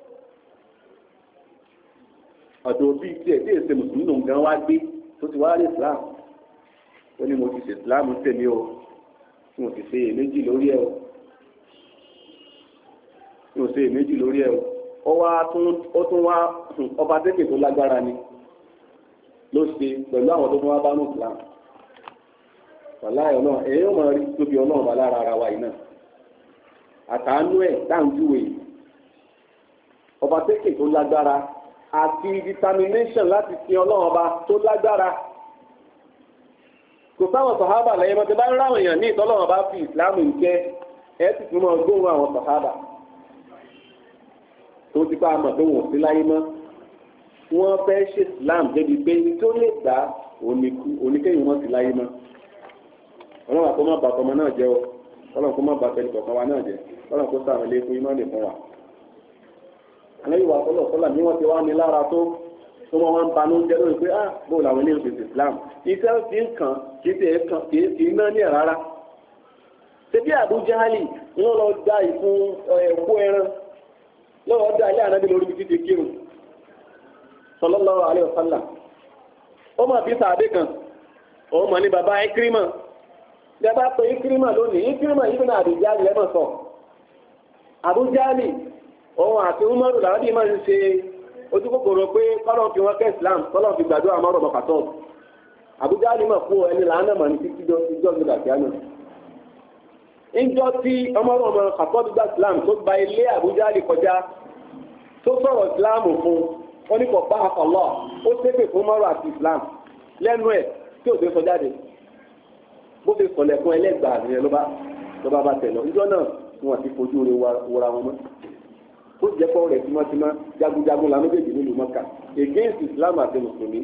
ọ̀dọ̀ bíi tiẹ̀ tí èsè mùsùlùmí nù gan wá gbé tó ti wá rí islam ó ní mo ti ṣe islam tèmi o mo ti ṣe èméjì lórí ẹ o mo ṣe èméjì lórí ẹ o ó tún wá ọba tẹ́kẹ̀ tó lágbára ni ló ṣe pẹ̀lú àwọn tó tún wá bá ní islam wàláyé ọlọ́run èyí ó máa rí tóbi ọlọ́run bá lára ara wa yìí náà àtàánú ẹ̀ dáńjúwe ọba tẹ́kẹ̀ tó lágbára àti determination láti sin ọlọ́run ọba tó lágbára kò sáwọn sàhábà lẹ́yìn mọ́tẹ́ bá ń ráwọn èèyàn ní ìtọ́lọ́run bá fi ìsìlámù ìkẹ́ ẹ̀ sì tún máa gbóhùn àwọn sàhábà tó ti bá a mọ̀ tó wọ́n sí láyé mọ́ wọ́n fẹ́ ṣe ìsìlámù débi pé tó lè gbà oníkẹ́yìn wọn sí láyé mọ́ ọlọ́run àkó má bàtọ́ ọmọ náà jẹ́ o ọlọ́run kó má bàtọ́ ẹnì kọ̀ọ̀kan wa náà jẹ́ ọlọ́run kó sàmì lé fún iná lè fún wa. àlejò wa sọ́lọ̀ sọ́là ní wọ́n ti wá ní lára tó wọ́n wá ń banú jẹ́ lórí pé bó làwọn eléyìí ti Islam iṣẹ́ ti ń kàn kì í ná ní ẹ̀ rárá ṣebí Abu Jahali ní wọ́n lọ da ìfún ẹ̀kú ẹran lọ́wọ́ da ilé ànábì lórí ibi títí kírun sallallahu alaihi wasallam. ó mọ̀ bí sàádé kan òun mọ̀ ní bàbá Ikrima bí a bá pe Ikrima lónìí Ikrima ibn Abi Jahl lẹ́mọ̀ sọ Abu Jahali òun àti Umaru làwọn máa ń ṣe ojú kòkòrò pé kọ́lọ̀ fi wọn kẹ́ Islam kọ́lọ̀ fi gbàdúrà mọ́rọ̀ mọ́kàtọ́ Abu Jahali mọ̀ fún ẹni làánà mọ̀ ní títí ìjọ́ ìgbà kíánà ìjọ tí ọmọrọ̀ ọmọ kàtọ́ gbà Islam tó gba ilé Abu Jahali kọjá tó sọ̀rọ̀ Islam fún wọn ní kò bá Allah ó ṣépè fún mọ́rọ̀ àti Islam lẹ́nu ẹ̀ tí ò dé sọ jáde bó ṣe sọ̀lẹ̀ fún ẹlẹ́gbàá rẹ̀ ló bá tẹ̀ lọ ìjọ náà wọn ti fojú rẹ̀ wọra wọn mọ́ ó jẹ́ kọ́ rẹ̀ tímọ́tímọ́ jagunjagun la méjèèjì nílùú Mọ́kà against Islam àti mùsùlùmí.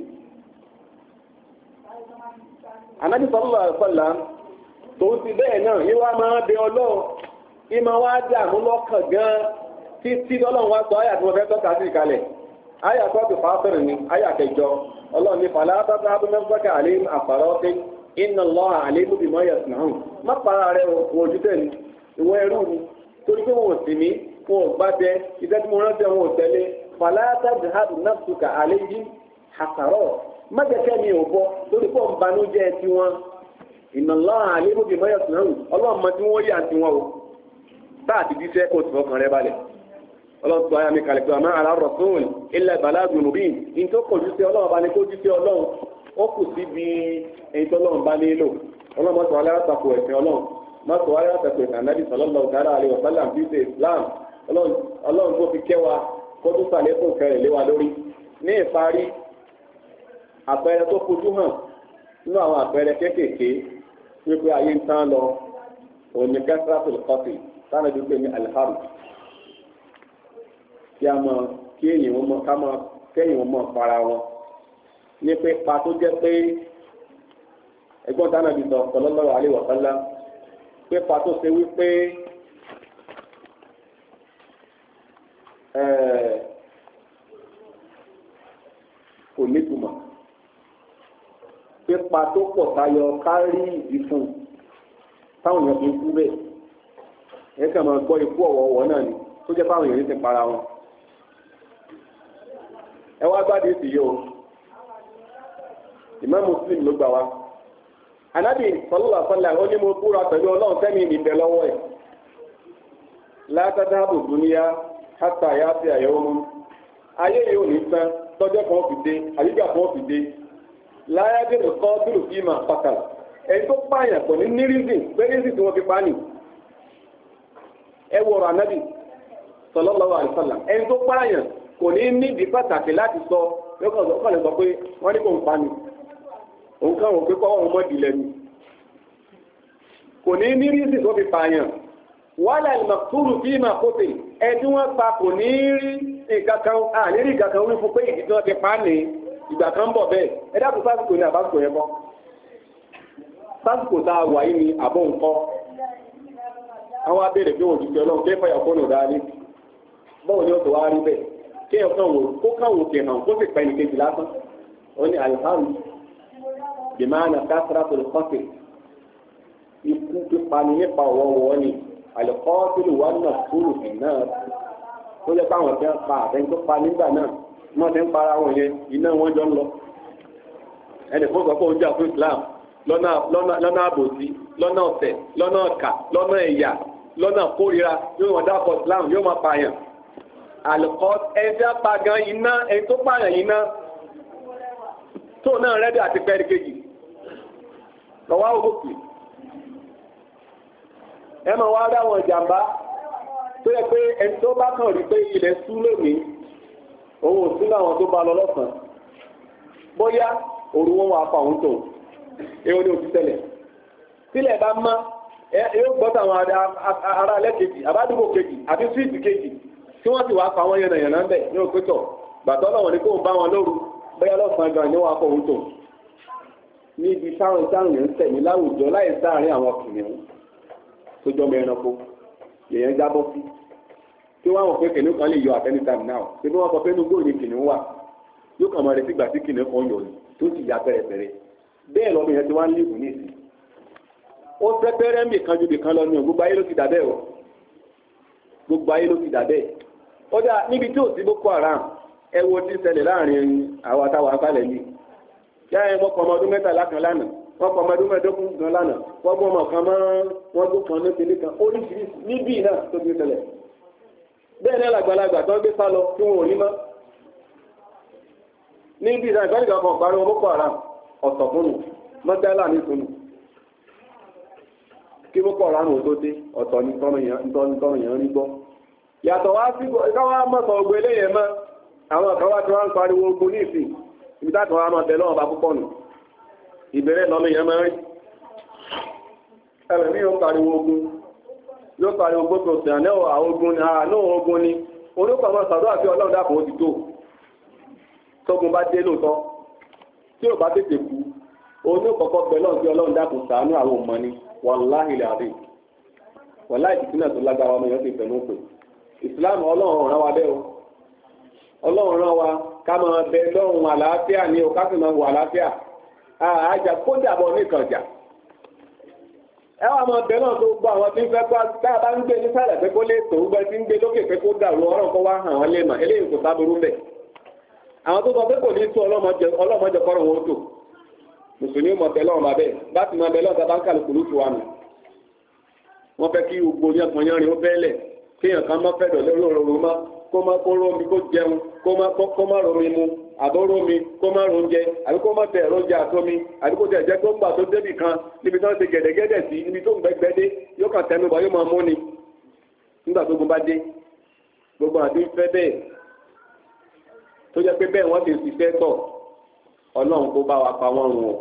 Ànábì sallallahu alaihi wasallam tòun ti bẹ́ẹ̀ náà yín wá máa bẹ Ọlọ́run yín máa wá dààmú lọ́kàn gan-an títí Ọlọ́run wá sọ àyà tí wọ́n fẹ́ tọ́ka sí ìkalẹ̀ àyà tó ti fàásọ̀rọ̀ ní àyà kẹjọ Ọlọ́run ní fàlà tọ́ka abúlé-fọ́kà àlẹ́ àfàrọ́tẹ́ inna Allaha alimun bima yasna'un má para rẹ̀ wọ ojú tẹ̀ ní ìwọ ẹrú ni torí pé wọn ò sì mí wọn ò gbá tẹ iṣẹ́ tí mo rántí wọn ò tẹ́lẹ̀ fàlàtà jihad nafsuka àlejò àkàrọ̀ májẹ̀kẹ́ mi ò bọ́ lórí pọ̀ ń banújẹ́ tiwọn inna Allaha alimun bima yasna'un ọlọ́run mọ tí wọ́n yà tiwọn o táà ti díṣẹ́ kó tì fọkàn rẹ balẹ̀ ọlọ́run tó ayá mi kalẹ̀ pé àmọ́ ala rasul illa balagul mubin ní tó kò jíṣẹ́ ọlọ́run bá ní kó jíṣẹ́ ọlọ́run ó kù síbi èyí tó ọlọ́run bá nílò ọlọ́run mọ́tò aláràtàkù ẹ̀sìn ọlọ́run mọ́tò aláràtàkù ẹ̀sìn ànábì sallallahu alaihi wasallam fi ṣe Islam ọlọ́run tó fi kẹwa kó tó sàlẹ̀ fún kẹrẹ̀ lé wa lórí ní ìparí àpẹẹrẹ tó fojú hàn nínú àwọn àpẹẹrẹ kéékèèké wípé ayé ń tán lọ òní kẹsàtò kọfì sánàbí pé ní aliharu kí a mọ kí èyàn wọn mọ ká mọ kẹyìn wọn mọ para wọn ní pé pa tó jẹ́ pé ẹ̀gbọ́n sánàbí sọ sallallahu alaihi wasallam pé pa tó ṣe wípé kò nítumọ̀ pípa tó pọ̀ tayọ kárí ìdí fún táwọn èèyàn fi ń kú bẹ́ẹ̀ ẹ kàn máa gbọ́ ikú ọ̀wọ̀ọ̀wọ̀ náà ni tó jẹ́ fáwọn èèyàn ti para wọn. ẹ wá gbádùn sí yìí o Imam Muslim ló gbà wá Ànábì sallallahu alaihi wasallam ó ní mo búra pẹ̀lú Ọlọ́run tẹ́mi ìbẹ̀ lọ́wọ́ ẹ̀ la tadhabu dunya hátà yá sí àyẹ̀wò mú ayé yìí ò ní tán tọ́jọ́ kan fi dé àyíká kan fi dé láyájẹ́ nìkan dúró sí ìmọ̀ pàtàkì ẹni tó pààyàn kò ní ní rízìn pé rízìn tí wọ́n fi pa nì ẹ wọ̀rọ̀ ànábì sallallahu alaihi wasallam ẹni tó pààyàn kò ní nídìí pàtàkì láti sọ lọ́kàn lè sọ pé wọ́n ní kò ń pa nì òun kàn wọ́n pé kọ́ wọn mọ́ ìdílé ni kò ní ní rízìn tó fi pààyàn wàhálà ìmọ̀kúrù bí ìmọ̀ kóte ẹni wọ́n pa kò ní rí ìkankan àníri ìkankan wí fún pé ìdí tí wọ́n ti pa ní ìgbà kan ń bọ̀ bẹ́ẹ̀ ẹ dákun sásìkò ní àbásìkò yẹn kọ́ sásìkò tá a wà yìí ní àbọ̀ nǹkan àwọn abéèrè pé òjijì ọlọ́run kí ẹ fọyà fóònù dáadé báwo ni ó tó wá rí bẹ́ẹ̀ kí ẹ kàn wò kó kàn wò kẹhàn kó sì pa ẹnìkejì lásán ó ní alihamu bìmáàna kásárà tó lè kọ́sì ikú pípa ní nípa ọ̀wọ́wọ́ ni àlùkọ́ọ́tìlù wà náà kúrò náà tó jẹ́ káwọn fẹ́ pa àtẹ́ni tó pa nígbà náà wọ́n ti ń para wọn yẹn iná wọn jọ ń lọ ẹnì fún sọ pé oúnjẹ àfún Islam lọ́nà àbòsí lọ́nà ọ̀tẹ̀ lọ́nà ọ̀kà lọ́nà ẹ̀yà lọ́nà kórìíra yóò wọn dápọ̀ Islam yóò máa pààyàn àlùkọ́ ẹni apá gan iná ẹni tó pààyàn iná tó náà rẹ́dí àti pẹ́ẹ́rì kejì lọ́wọ́ ògòkè ẹ máa wá dáwọn ìjàmbá tó yẹ pé ẹni tó bá kàn rí pé ilẹ̀ sú lónìí òun ò sí láwọn tó bá lọ lọ́sàn-án bóyá òru wọn wà pa òun tó èèwọ̀ ni ò ti tẹ̀lẹ̀ sílẹ̀ bá má yóò gbọ́ táwọn ará alẹ́ kejì àbádùgbò kejì àbí síìtì kejì tí wọ́n sì wá pa àwọn yànnàyànnà ń bẹ̀ ní òpétọ̀ gbàtọ́ lọ́wọ́ ni kó ń bá wọn lóru bóyá lọ́sàn-án gan ni wọ́n á pa òun tó níbi táwọn yẹn ń tẹ̀mí láwùjọ láì sáàárín àwọn kìnìún tó jọmọ ẹranko lèyàn jábọ́ sí tí wọ́n wọ́n pé kìnìún kan lè yọ at any time now tí wọ́n sọ pé inú gbòòrò ni kìnìún wà yóò kàn mọ́ rẹ̀ sígbà tí kìnìún kan yọ ní tó sì ya pẹ̀rẹ̀pẹ̀rẹ̀ bẹ́ẹ̀ lọ́mọ yẹn ti wá ń lè ní ìsìn ó pẹ́pẹ́rẹ́ mì kan ju bìkan lọ ní o gbogbo ayé ló ti dà bẹ́ẹ̀ o gbogbo ayé ló ti dà bẹ́ẹ̀ ó dà níbi tí ò sí Boko Haram ẹ wo tí ṣẹlẹ̀ láàrin àwọn àtàwọn afálẹ̀ yìí yá ẹ mọ́kàn ọmọ ọdún mẹ́tàlá kan lánàá wọ́n kọ́ ọmọ ọdún mẹ́ẹ̀ẹ́dógún kan lánàá wọ́n gbọ́ ọmọ kan mọ́ wọ́n tó kan ní tèlé kan oríṣiríṣi níbí náà tó ti ṣẹlẹ̀ bẹ́ẹ̀ ní àgbàlagbà tó ń gbé sálọ tí wọn ò ní mọ́ níbi ìdájọ́ ìgbàlejò kan pariwo Boko Haram ọ̀sọ̀ fúnnu mọ́tẹ́lá ní sunu kí Boko Haram ò tó dé ọ̀tọ̀ ní tọ́nù yẹn rí gbọ́ yàtọ̀ wá sí káwá mọ̀sán ogun eléyẹ mọ́ àwọn kan wá tí wọ́n ń pariwo ogun ní ìsìn ibi táàtọ̀ wá máa bẹ̀ lọ́wọ́ bá púpọ̀ nù ìbẹ̀rẹ̀ lọ́mọ yẹn máa rí ẹlẹ́mí yóò pariwo gbogbo sí àná ogun ni àánú ogun ni olùkọ́ àwọn sàdọ́ àti ọlọ́run dàpọ̀ ó ti tó tógun bá dé lóòótọ́ tí ò bá tètè kú òun yóò kọ́kọ́ bẹ lọ́run tí ọlọ́run dàpọ̀ ṣàánú àwọn ọmọ ni wàláhì làbí wàláhì ìdílé tó lágbára ọmọ yẹn ti fẹ̀ lóko ìsìláàmù ọlọ́run rán wa bẹ́ẹ̀ o ọlọ́run rán wa ká máa bẹ lọ́run àlàáfíà ní o ká sì máa wọ àlàáfíà àjà kó dàbọ̀ nìkan jà ẹ wà máa bẹ náà tó gbọ́ àwọn tí ń fẹ́ tá a bá ń gbé nísàlẹ̀ pé kó lè tó gbẹ tí ń gbé lókè pé kó dàrú ọ̀rọ̀ kó wá hàn wọ́n lè mà eléyìí kò sábúrú bẹ̀ àwọn tó sọ pé kò ní tó ọlọ́mọdé kọ́rọ̀ wọn ó tò mùsùlùmí mọ̀ bẹ lọ́run bàbẹ́ láti máa bẹ lọ́run tá a bá ń kàlùkù lóṣù wa nù wọ́n fẹ́ kí gbogbo yánpọnyánrin ó bẹ́ẹ̀lẹ̀ kéèyàn kan má fẹ́dọ̀ lórí òróró má kó má kó rómi kó jẹun kó má rómi mu àbó rómi kó má róúnjẹ àbí kó má tẹ̀ róúnjẹ àtómi àbí kó tẹ̀ jẹ́ tó ń gbà tó débì kan níbi tó ń ṣe gẹ̀dẹ̀gẹ̀dẹ̀ sí níbi tó ń gbẹ́gbẹ́ dé yóò kàn tẹnu bọ̀ yóò máa mú ni nígbà tó gun bá dé gbogbo àti fẹ́ bẹ́ẹ̀ tó jẹ́ pé bẹ́ẹ̀ wọ́n ti ṣiṣẹ́ tọ̀ ọlọ́run kó bá wa pa wọ́n run o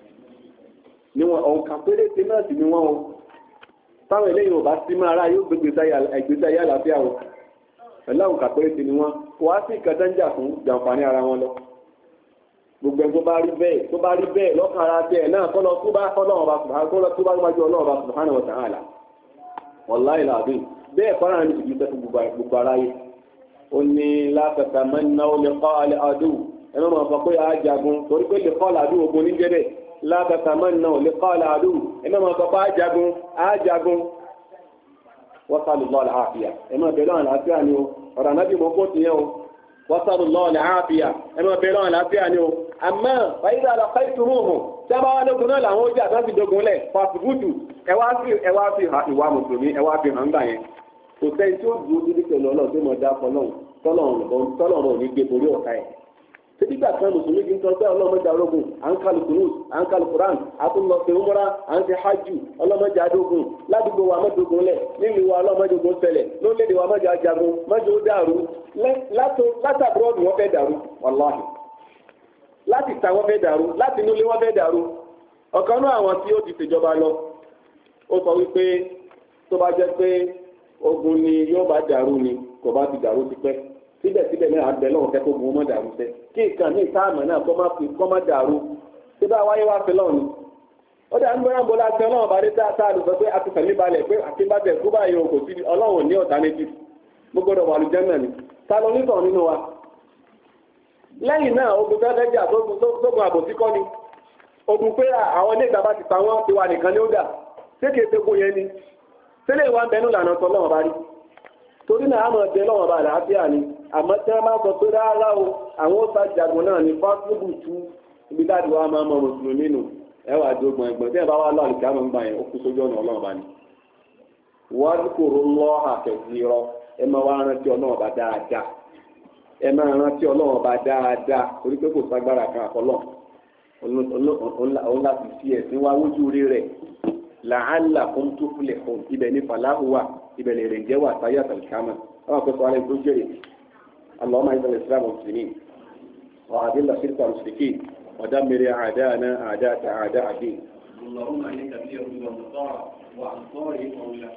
níwọ̀n ọ̀nkà péréte náà sì ni wọ́n o táwọn eléyìí ò bá sí máa rà yóò gbégbé ayé àlàáfíà o ẹ̀láwùn kàpẹ́rẹ́ ti ni wọ́n kò wá sí ìkẹtẹ́ńjà fún jàǹfààní ara wọn lọ gbogbo ẹni tó bá rí bẹ́ẹ̀ lọ́kàn ara tiẹ̀ náà kọ́ lọ tó bá wájú ọlọ́run bá subhanahu wa ta'ala wallahi alazim bẹ́ẹ̀ fọ́nrán ní ìdíjú tẹ́ fún gbogbo aráyé ó ní la tatamannaw liqa al-adu ẹnu máa sọ pé àjagun torí pé liqa al-adu ogun ní jẹ́bẹ̀ la tatamannaw liqa al-adu ẹnu máa sọ pé àjagun wasallallahu alaafiya ẹ máa bẹ̀rẹ̀ àlàáfíà ni o ọ̀rọ̀ ànábì mọ́ kó ti yẹn o wasallallahu alaafiya ẹ máa bẹ̀rẹ̀ àlàáfíà ni o àmọ́ fàyídà laqaytumuhum sábà wà lógun náà làwọn ojú àtàkì dogun lẹ̀ fàtúbùtù ẹ wá fi ìwà mùsùlùmí ẹ wá fi hàn gbà yẹn kò sẹ́ni tí ó dúró dídí pẹ̀lú ọlọ́run tó mọ̀ dá tọ́lọ́run ò ní gbé borí ọ̀tá ẹ̀ títígbà kan mùsùlùmí kì í sọ pé ọlọ́mọdé arógun à ń kalu kùnú à ń kalu kuran àtúnlọ́sẹ̀ umra à ń ṣe hajj ọlọ́mọdé adógun ládùúgbò wa mọ́jọ́gun lẹ̀ nílùú wa ọlọ́mọdé ogun ṣẹlẹ̀ lórílẹ̀‐èdè wa mọ́jọ́ ajagun mọ́jọ́ ó dàrú látàbúrọ́dù wọ́n fẹ́ dàrú wàláhì láti ta wọ́n fẹ́ dàrú láti inú ilé wọ́n fẹ́ dàrú ọ̀kan náà àwọn tí ó ti ṣèjọba lọ ó sọ wípé tó bá jẹ́ pé ogun ni yóò bá dàrú ni kò bá ti dàrú ti pẹ́ síbẹ̀síbẹ̀ náà àbẹ̀ lọ́wọ́ kẹ́kọ̀ọ́ gun ọmọ dàrú sẹ́ kí nǹkan ní ìsáàmù náà kọ́ má dàrú tí bá wáyé wá fi lọ́wọ́ ni ó dà ń gbọ́dọ̀ ń bọ́ láti ọlọ́run bá dé tá a lè sọ pé a ti fẹ̀mí balẹ̀ pé àti bá tẹ̀ kú báyìí o kò sí ọlọ́run ní alternative mo gbọ́dọ̀ wà lù jẹ́nà ni ta ló nítàn nínú wa lẹ́yìn náà ogun fẹ́fẹ́ jà sógun àbòsí kọ́ ni ogun pé àwọn ilé ìgbà bá ti pa wọ́n ti wà nìkan ní ó dà ṣé kìí ṣe kó yẹn ni sílẹ̀ ìwà ń bẹnu lànà sọ lọ́wọ́ bá rí torí náà àmọ́ ẹ̀bẹ̀ lọ́wọ́ bá àlàáfíà ni àmọ́ tí wọ́n bá sọ pé rárá o àwọn ó bá jagun náà ní fásitì tú ibi dáàdì wa máa mọ mùsùlùmí nù ẹ wà dógbọn ẹgbọn tí ẹ bá wà lọ àlùkò àmọ́ ń gbà yẹn ó kú sójú ọ̀nà ọlọ́run bá ní. wàdúkòrò lọ àfẹ̀sírọ ẹ máa wá rántí ọlọ́run bá dáadáa ẹ máa rántí ọlọ́run bá dáadáa torí pé kò ságbára kan àkọlọ́ òun láti fi ẹ̀sìn wá wójú rí rẹ̀ làálà fún tó fúnlẹ̀ fún ibẹ̀ ní fàlàhùwà ibẹ̀ lè rìn jẹ́wà táyà tàlùkámà àwọn akẹ́kọ̀ọ́ alẹ́ tó jẹ́rè اللهم اعز الاسلام والمسلمين واذل الشرك والمشركين ودمر اعداءنا اعداء الدين اللهم انك بيد والنصارى وانصارهم